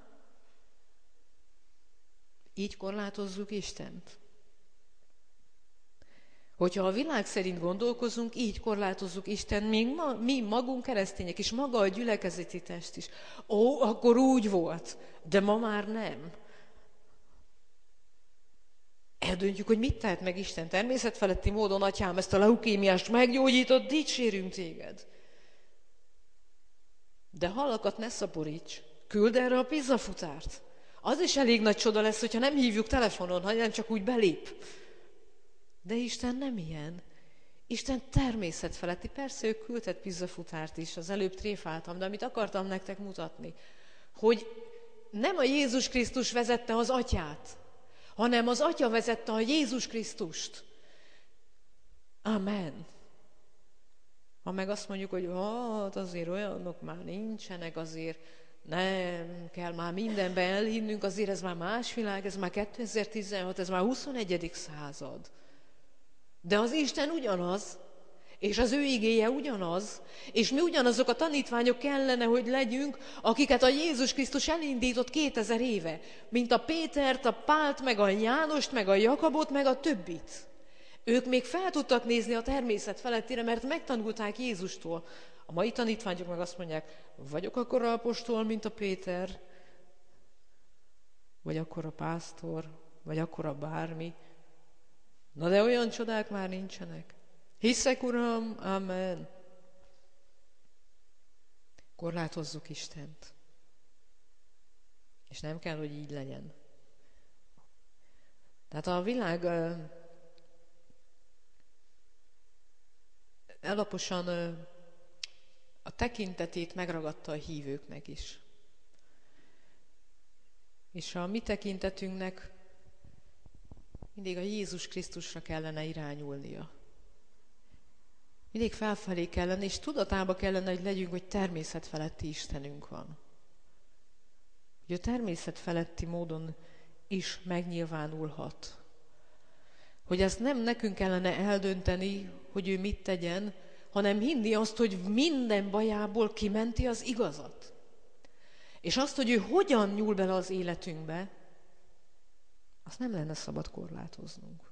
S1: Így korlátozzuk Istent. Hogyha a világ szerint gondolkozunk, így korlátozzuk Isten, még ma, mi magunk keresztények is, maga a gyülekezeti test is. Ó, akkor úgy volt, de ma már nem. Eldöntjük, hogy mit tehet meg Isten természetfeletti módon, atyám, ezt a leukémiást meggyógyított, dicsérünk téged. De halakat ne szaporíts, küld erre a pizzafutárt. Az is elég nagy csoda lesz, hogyha nem hívjuk telefonon, hanem csak úgy belép. De Isten nem ilyen. Isten természetfeletti. Persze ő küldhet pizzafutárt is, az előbb tréfáltam, de amit akartam nektek mutatni, hogy nem a Jézus Krisztus vezette az atyát, hanem az atya vezette a Jézus Krisztust. Amen. Ha meg azt mondjuk, hogy hát azért olyanok már nincsenek, azért, nem kell már mindenben elhinnünk, azért ez már más világ, ez már kétezer-tizenhat, ez már huszonegyedik század. De az Isten ugyanaz, és az ő igéje ugyanaz, és mi ugyanazok a tanítványok kellene, hogy legyünk, akiket a Jézus Krisztus elindított kétezer éve, mint a Pétert, a Pált, meg a Jánost, meg a Jakabot, meg a többit. Ők még fel tudtak nézni a természet felettire, mert megtanulták Jézustól. A mai tanítványok meg azt mondják, vagyok akkora apostol, mint a Péter, vagy akkora pásztor, vagy akkora bármi. Na de olyan csodák már nincsenek. Hiszek, Uram, amen. Korlátozzuk Istent. És nem kell, hogy így legyen. Tehát a világ elaposan a tekintetét megragadta a hívőknek is. És a mi tekintetünknek mindig a Jézus Krisztusra kellene irányulnia. Mindig felfelé kellene, és tudatába kellene, hogy legyünk, hogy természet feletti Istenünk van. Hogy a természet feletti módon is megnyilvánulhat. Hogy ezt nem nekünk kellene eldönteni, hogy ő mit tegyen, hanem hinni azt, hogy minden bajából kimenti az igazat. És azt, hogy ő hogyan nyúl bele az életünkbe, azt nem lenne szabad korlátoznunk.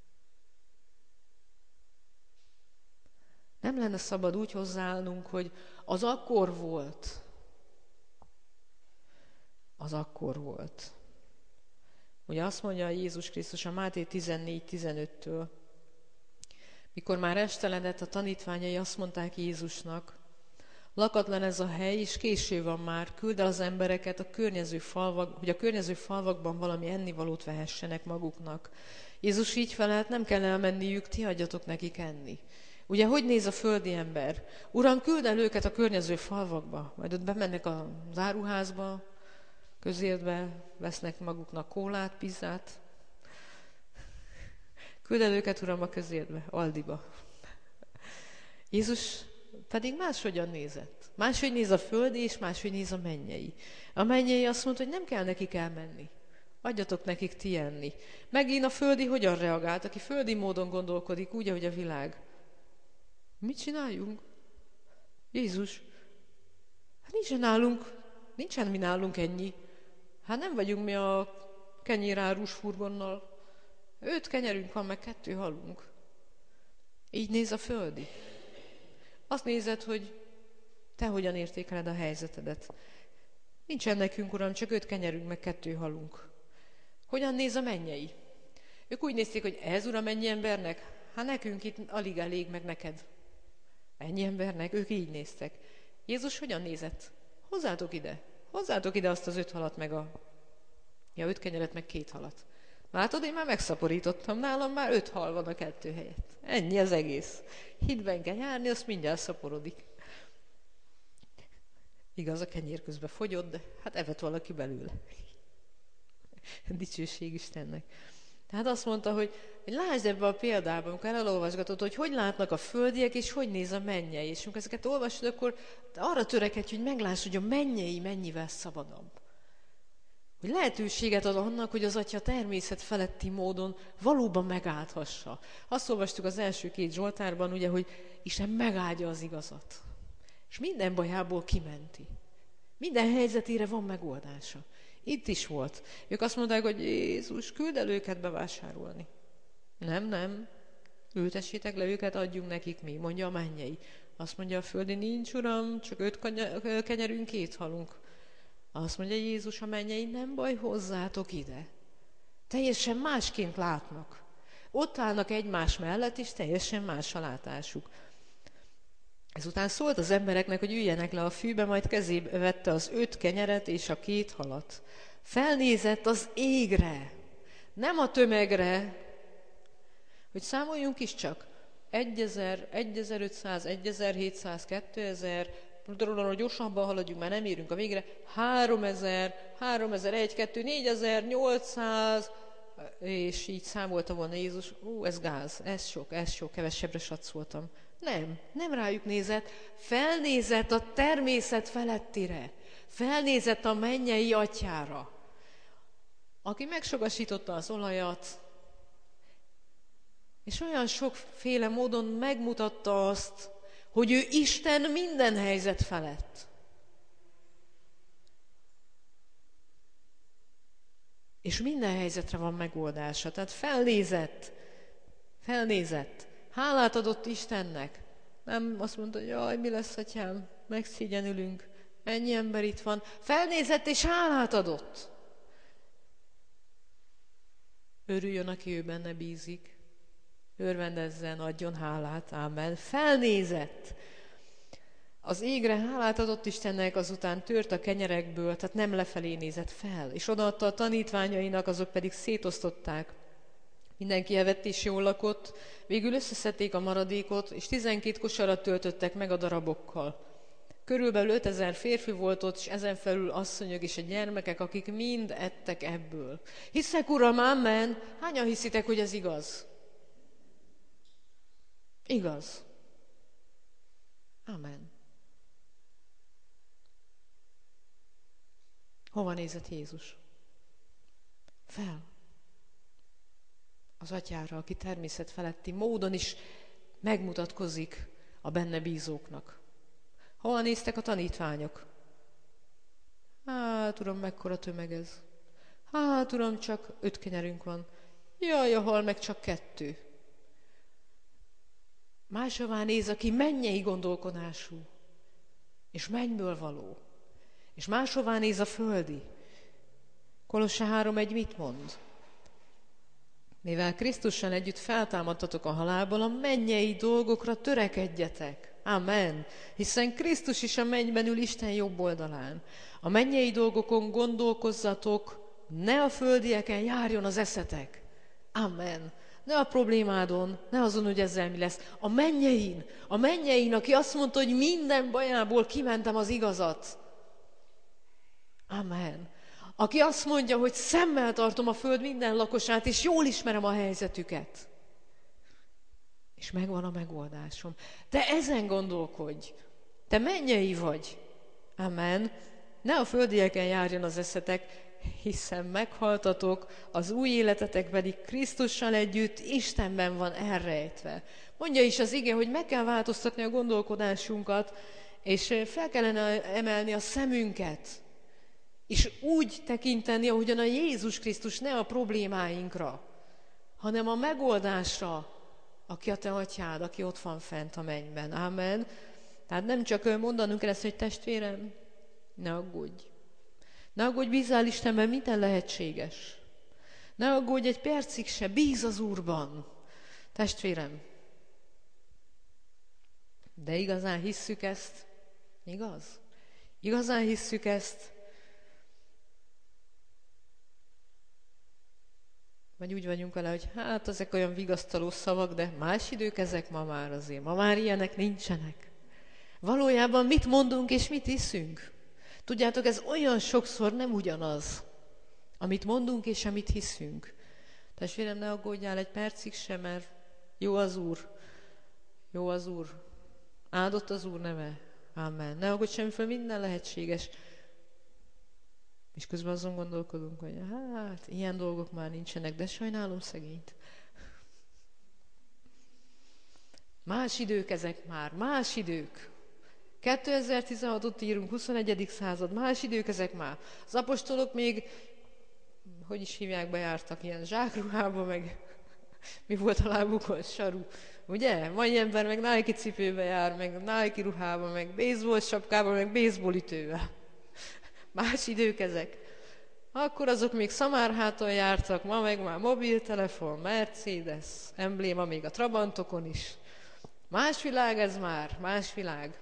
S1: Nem lenne szabad úgy hozzáállnunk, hogy az akkor volt. Az akkor volt. Ugye azt mondja Jézus Krisztus a Máté tizennégy tizenöttől, mikor már esteledett, a tanítványai azt mondták Jézusnak, lakatlan ez a hely, és késő van már, küld el az embereket, a környező falvak, hogy a környező falvakban valami ennivalót vehessenek maguknak. Jézus így felelt, nem kell elmenniük, ti adjatok nekik enni. Ugye, hogy néz a földi ember? Uram, küld el őket a környező falvakba, majd ott bemennek a záruházba, közértbe, vesznek maguknak kólát, pizzát. Küld el őket, Uram, a közértbe, Aldiba. Jézus pedig máshogyan nézett. Máshogy néz a földi, és máshogy néz a mennyei. A mennyei azt mondta, hogy nem kell nekik elmenni. Adjatok nekik ti enni. Megint a földi hogyan reagált? Aki földi módon gondolkodik, úgy, ahogy a világ. Mit csináljunk? Jézus, hát nincsen nálunk, nincsen mi nálunk ennyi. Hát nem vagyunk mi a kenyérárus furgonnal. Öt kenyerünk van, meg kettő halunk. Így néz a földi. Azt nézed, hogy te hogyan értékeled a helyzetedet. Nincsen nekünk, Uram, csak öt kenyerünk, meg kettő halunk. Hogyan néz a mennyei? Ők úgy nézték, hogy ez, Uram, ennyi embernek? Hát nekünk itt alig elég, meg neked. Ennyi embernek? Ők így néztek. Jézus hogyan nézett? Hozzátok ide. Hozzátok ide azt az öt halat, meg a... Ja, öt kenyeret, meg két halat. Látod, én már megszaporítottam, nálam már öt hal van a kettő helyett. Ennyi az egész. Hitben kell járni, azt mindjárt szaporodik. Igaz, a kenyér közben fogyott, de hát evett valaki belőle. Dicsőség Istennek. Tehát azt mondta, hogy, hogy lásd ebbe a példában, amikor elolvasgatod, hogy hogy látnak a földiek, és hogy néz a mennyei. És amikor ezeket olvasod, akkor arra törekedj, hogy megláss, hogy a mennyei mennyivel szabadabb. Hogy lehetőséget ad annak, hogy az Atya természet feletti módon valóban megáldhassa. Azt olvastuk az első két Zsoltárban, ugye, hogy Isten megáldja az igazat. És minden bajából kimenti. Minden helyzetére van megoldása. Itt is volt. Ők azt mondták, hogy Jézus, küld el őket bevásárolni. Nem, nem. Ültessétek le őket, adjunk nekik mi, mondja a mennyei. Azt mondja a földi, nincs, Uram, csak öt kenyerünk, két halunk. Azt mondja Jézus a mennyei, nem baj, hozzátok ide. Teljesen másként látnak. Ott állnak egymás mellett, és teljesen más a látásuk. Ezután szólt az embereknek, hogy üljenek le a fűbe, majd kezébe vette az öt kenyeret és a két halat. Felnézett az égre, nem a tömegre, hogy számoljunk is csak. egyezer, egyezer-ötszáz, egyezer-hétszáz, kétezer, gyorsabban haladjunk, már nem érünk a végre, háromezer, háromezer-egy, kettő, négyezer, nyolcszáz, és így számolta volna Jézus, ú, ez gáz, ez sok, ez sok, kevesebbre satszoltam. Nem, nem rájuk nézett, felnézett a természet felettire. Felnézett a mennyei atyára, aki megsogasította az olajat, és olyan sokféle módon megmutatta azt, hogy ő Isten minden helyzet felett. És minden helyzetre van megoldása. Tehát felnézett, felnézett, hálát adott Istennek. Nem azt mondta, hogy jaj, mi lesz, atyám, megszégyenülünk, ennyi ember itt van. Felnézett és hálát adott. Örüljön, aki ő benne bízik. Örvendezzen, adjon hálát, ámen. Felnézett. Az égre hálát adott Istennek, azután tört a kenyerekből, tehát nem lefelé nézett fel, és odaadta a tanítványainak, azok pedig szétosztották. Mindenki evett és jól lakott, végül összeszedték a maradékot, és tizenkét kosarat töltöttek meg a darabokkal. Körülbelül ötezer férfi volt ott, és ezen felül asszonyok és a gyermekek, akik mind ettek ebből. Hiszek, Uram, ámen! Hányan hiszitek, hogy ez igaz? Igaz. Amen. Hova nézett Jézus? Fel. Az atyára, aki természet feletti módon is megmutatkozik a benne bízóknak. Hova néztek a tanítványok? Hát, Uram, mekkora tömeg ez. Hát, Uram, csak öt kenyerünk van. Jaj, a hal meg csak kettő. Máshová néz, aki mennyei gondolkodású, és mennyből való. És máshová néz a földi. Kolosse három egy mit mond? Mivel Krisztussal együtt feltámadtatok a halálból, a mennyei dolgokra törekedjetek. Amen. Hiszen Krisztus is a mennyben ül Isten jobb oldalán. A mennyei dolgokon gondolkozzatok, ne a földieken járjon az eszetek. Amen. Ne a problémádon, ne azon, hogy ezzel mi lesz. A mennyein, a mennyein, aki azt mondta, hogy minden bajából kimentem az igazat. Amen. Aki azt mondja, hogy szemmel tartom a föld minden lakosát, és jól ismerem a helyzetüket. És megvan a megoldásom. Te ezen gondolkodj. Te mennyei vagy. Amen. Ne a földieken járjon az eszetek, hiszen meghaltatok, az új életetek pedig Krisztussal együtt Istenben van elrejtve. Mondja is az ige, hogy meg kell változtatni a gondolkodásunkat, és fel kellene emelni a szemünket, és úgy tekinteni, ahogyan a Jézus Krisztus, ne a problémáinkra, hanem a megoldásra, aki a te atyád, aki ott van fent a mennyben. Amen. Tehát nem csak mondanunk kell ezt, hogy testvérem, ne aggódj. Ne aggódj, bízzál Istenben, minden lehetséges. Ne aggódj egy percig se, bíz az Úrban. Testvérem, de igazán hisszük ezt? Igaz? Igazán hisszük ezt? Vagy úgy vagyunk vele, hogy hát ezek olyan vigasztaló szavak, de más idők ezek ma már azért. Ma már ilyenek nincsenek. Valójában mit mondunk és mit hiszünk? Tudjátok, ez olyan sokszor nem ugyanaz, amit mondunk és amit hiszünk. Testvérem, ne aggódjál egy percig sem, mert jó az Úr. Jó az Úr. Áldott az Úr neve. Amen. Ne aggódj semmiféle, minden lehetséges. És közben azon gondolkodunk, hogy hát, ilyen dolgok már nincsenek, de sajnálom szegényt. Más idők ezek már, más idők. kétezer-tizenhatot írunk, huszonegyedik század, más idők ezek már. Az apostolok még, hogy is hívják, bejártak ilyen zsákruhába, meg mi volt a lábukon, saru. Ugye? Mai ember meg Nike cipőbe jár, meg Nike ruhába, meg baseball sapkába, meg baseball ütővel. Más idők ezek. Akkor azok még szamárháton jártak, ma meg már mobiltelefon, Mercedes, embléma még a Trabantokon is. Más világ ez már, más világ.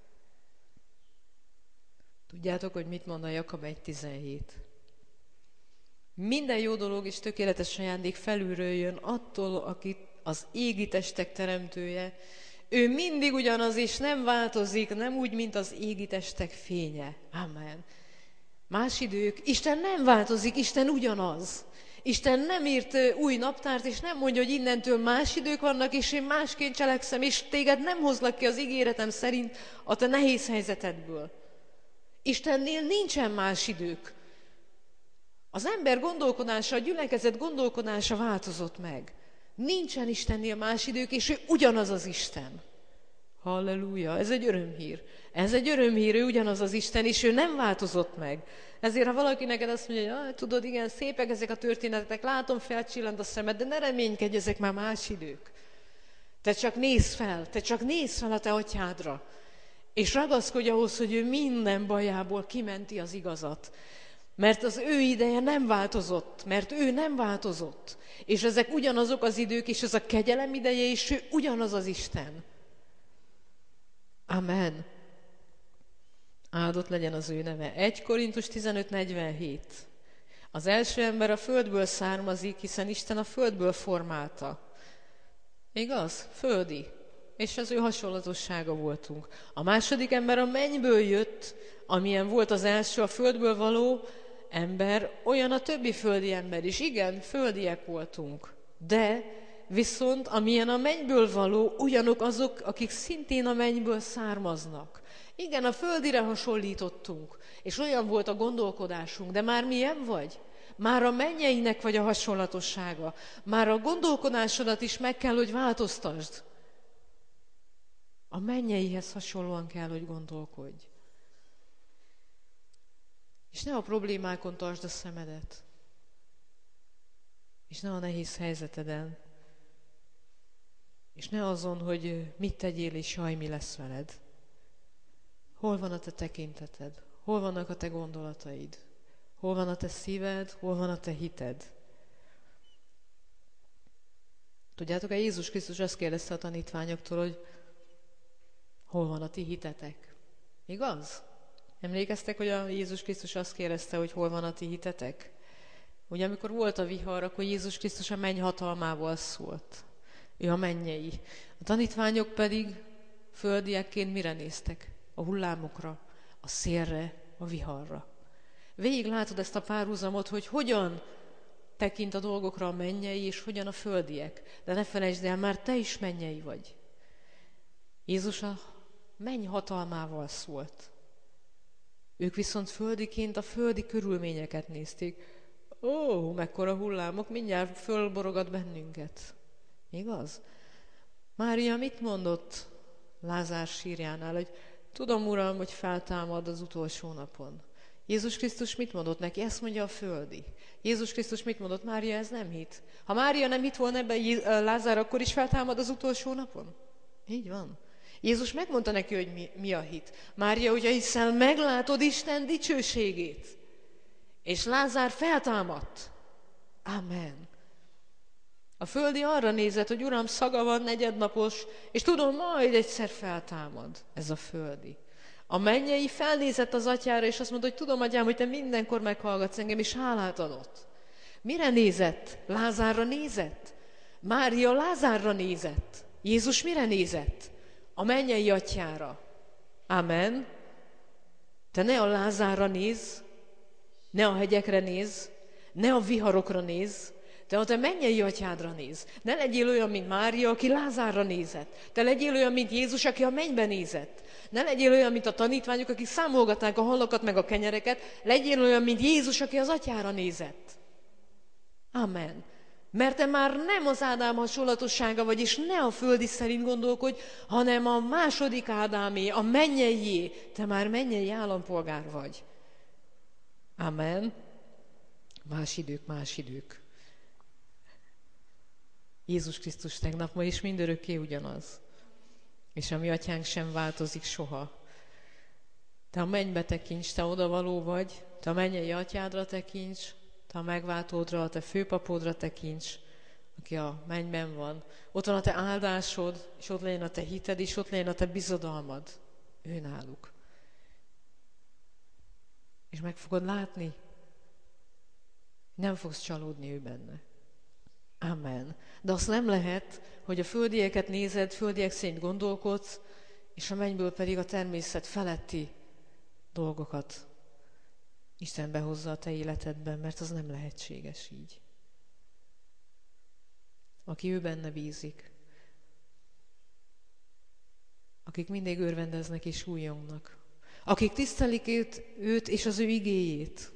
S1: Tudjátok, hogy mit mond a Jakab egy tizenhét? Minden jó dolog és tökéletes ajándék felülről jön attól, aki az égi testek teremtője. Ő mindig ugyanaz, és nem változik, nem úgy, mint az égi testek fénye. Amen. Más idők, Isten nem változik, Isten ugyanaz. Isten nem írt új naptárt, és nem mondja, hogy innentől más idők vannak, és én másként cselekszem, és téged nem hozlak ki az ígéretem szerint a te nehéz helyzetedből. Istennél nincsen más idők. Az ember gondolkodása, a gyülekezet gondolkodása változott meg. Nincsen Istennél más idők, és ő ugyanaz az Isten. Halleluja, ez egy örömhír. Ez egy örömhír, ő ugyanaz az Isten, és ő nem változott meg. Ezért, ha valaki neked azt mondja, hogy tudod, igen, szépek ezek a történetek, látom, felcsillant a szemed, de ne reménykedj, ezek már más idők. Te csak nézz fel, te csak nézz fel a te atyádra, és ragaszkodj ahhoz, hogy ő minden bajából kimenti az igazat. Mert az ő ideje nem változott, mert ő nem változott. És ezek ugyanazok az idők, és ez a kegyelem ideje, és ő ugyanaz az Isten. Amen. Áldott legyen az ő neve. egy Korintus tizenöt negyvenhét. Az első ember a földből származik, hiszen Isten a földből formálta. Igaz? Földi. És az ő hasonlatossága voltunk. A második ember a mennyből jött, amilyen volt az első, a földből való ember, olyan a többi földi ember is. Igen, földiek voltunk. De viszont amilyen a mennyből való, ugyanok azok, akik szintén a mennyből származnak. Igen, a földire hasonlítottunk, és olyan volt a gondolkodásunk, de már milyen vagy? Már a mennyeinek vagy a hasonlatossága. Már a gondolkodásodat is meg kell, hogy változtasd. A mennyeihez hasonlóan kell, hogy gondolkodj. És ne a problémákon tartsd a szemedet. És ne a nehéz helyzeteden. És ne azon, hogy mit tegyél, és jaj, mi lesz veled. Hol van a te tekinteted? Hol vannak a te gondolataid? Hol van a te szíved? Hol van a te hited? Tudjátok-e, Jézus Krisztus azt kérdezte a tanítványoktól, hogy hol van a ti hitetek? Igaz? Emlékeztek, hogy a Jézus Krisztus azt kérdezte, hogy hol van a ti hitetek? Ugye amikor volt a vihar, akkor Jézus Krisztus a menny hatalmával szólt. Ő a mennyei. A tanítványok pedig földiekként mire néztek? A hullámokra, a szélre, a viharra. Végig látod ezt a párhuzamot, hogy hogyan tekint a dolgokra a mennyei, és hogyan a földiek. De ne felejtsd el, már te is mennyei vagy. Jézus a menny hatalmával szólt. Ők viszont földiként a földi körülményeket nézték. Ó, mekkora hullámok, mindjárt fölborogat bennünket. Igaz? Mária mit mondott Lázár sírjánál, hogy tudom, Uram, hogy feltámad az utolsó napon. Jézus Krisztus mit mondott neki? Ezt mondja a földi. Jézus Krisztus mit mondott? Mária, ez nem hit. Ha Mária nem hitt volna ebben Lázár, akkor is feltámad az utolsó napon? Így van. Jézus megmondta neki, hogy mi, mi a hit. Mária, ugye hiszel, meglátod Isten dicsőségét. És Lázár feltámadt. Amen. A földi arra nézett, hogy Uram, szaga van, negyednapos, és tudom, majd egyszer feltámad. Ez a földi. A mennyei felnézett az atyára, és azt mondta, hogy tudom, atyám, hogy te mindenkor meghallgatsz engem, és hálát adott. Mire nézett? Lázárra nézett? Mária Lázárra nézett. Jézus mire nézett? A mennyei atyára. Amen. Te ne a Lázárra nézz, ne a hegyekre nézz, ne a viharokra nézz, te a te mennyei atyádra nézz. Ne legyél olyan, mint Mária, aki Lázárra nézett. Te legyél olyan, mint Jézus, aki a mennybe nézett. Ne legyél olyan, mint a tanítványok, akik számolgatnák a halakat meg a kenyereket. Legyél olyan, mint Jézus, aki az atyára nézett. Amen. Mert te már nem az Ádám hasonlatossága vagy, és ne a földi szerint gondolkodj, hanem a második Ádámé, a mennyeié. Te már mennyei állampolgár vagy. Amen. Más idők, más idők. Jézus Krisztus tegnap, ma is mindörökké ugyanaz. És a mi atyánk sem változik soha. Te a mennybe tekints, te odavaló vagy, te a mennyei atyádra tekints, te a megváltódra, a te főpapodra tekints, aki a mennyben van. Ott van a te áldásod, és ott legyen a te hited, és ott legyen a te bizodalmad. Ő náluk. És meg fogod látni, nem fogsz csalódni ő benne. Amen. De azt nem lehet, hogy a földieket nézed, földiek szerint gondolkodsz, és a mennyből pedig a természet feletti dolgokat Isten behozza a te életedben, mert az nem lehetséges így. Aki ő benne bízik, akik mindig örvendeznek és újjongnak, akik tisztelik őt, őt és az ő igéjét.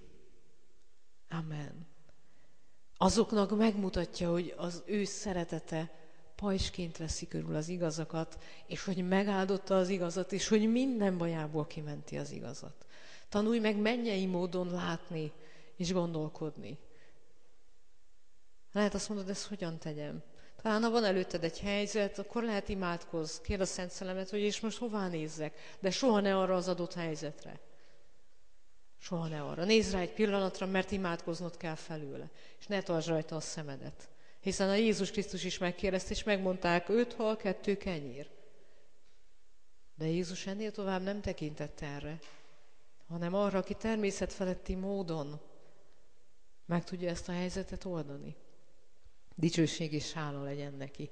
S1: Amen. Azoknak megmutatja, hogy az ő szeretete pajsként veszi körül az igazakat, és hogy megáldotta az igazat, és hogy minden bajából kimenti az igazat. Tanulj meg mennyei módon látni és gondolkodni. Lehet azt mondod, ezt hogyan tegyem? Talán ha van előtted egy helyzet, akkor lehet imádkozz, kérd a Szent Szellemet, hogy és most hová nézzek, de soha ne arra az adott helyzetre. Soha ne arra. Nézz rá egy pillanatra, mert imádkoznod kell felőle, és ne tartsd rajta a szemedet. Hiszen a Jézus Krisztus is megkérdezte, és megmondták, öt hal, kettő kenyér. De Jézus ennél tovább nem tekintett erre, hanem arra, aki természetfeletti módon meg tudja ezt a helyzetet oldani. Dicsőség és hála legyen neki.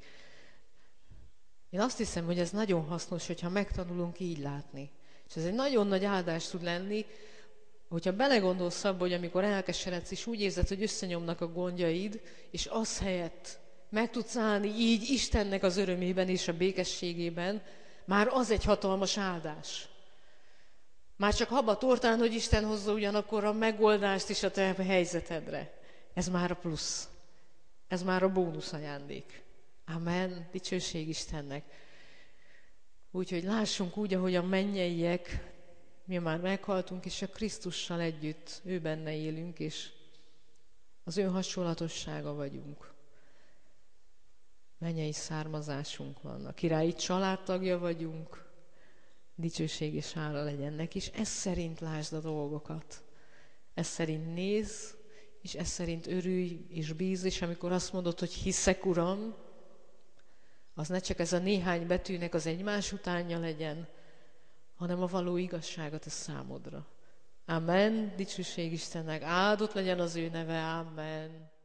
S1: Én azt hiszem, hogy ez nagyon hasznos, hogyha megtanulunk így látni. És ez egy nagyon nagy áldás tud lenni, hogyha belegondolsz abba, hogy amikor elkeseredsz, és úgy érzed, hogy összenyomnak a gondjaid, és az helyett meg tudsz állni így Istennek az örömében és a békességében, már az egy hatalmas áldás. Már csak haba tortán, hogy Isten hozza ugyanakkor a megoldást is a te helyzetedre. Ez már a plusz. Ez már a bónusz ajándék. Amen. Dicsőség Istennek. Úgyhogy lássunk úgy, ahogy a mennyeiek, mi már meghaltunk, és a Krisztussal együtt ő benne élünk, és az ő hasonlatossága vagyunk. Mennyei származásunk van. A királyi családtagja vagyunk. Dicsőség és hála legyen neki, és ez szerint lásd a dolgokat. Ez szerint nézz, és ez szerint örülj és bízz, és amikor azt mondod, hogy hiszek, Uram, az ne csak ez a néhány betűnek az egymás utánja legyen, hanem a való igazságot a számodra. Amen. Dicsőség Istennek. Áldott legyen az ő neve. Amen.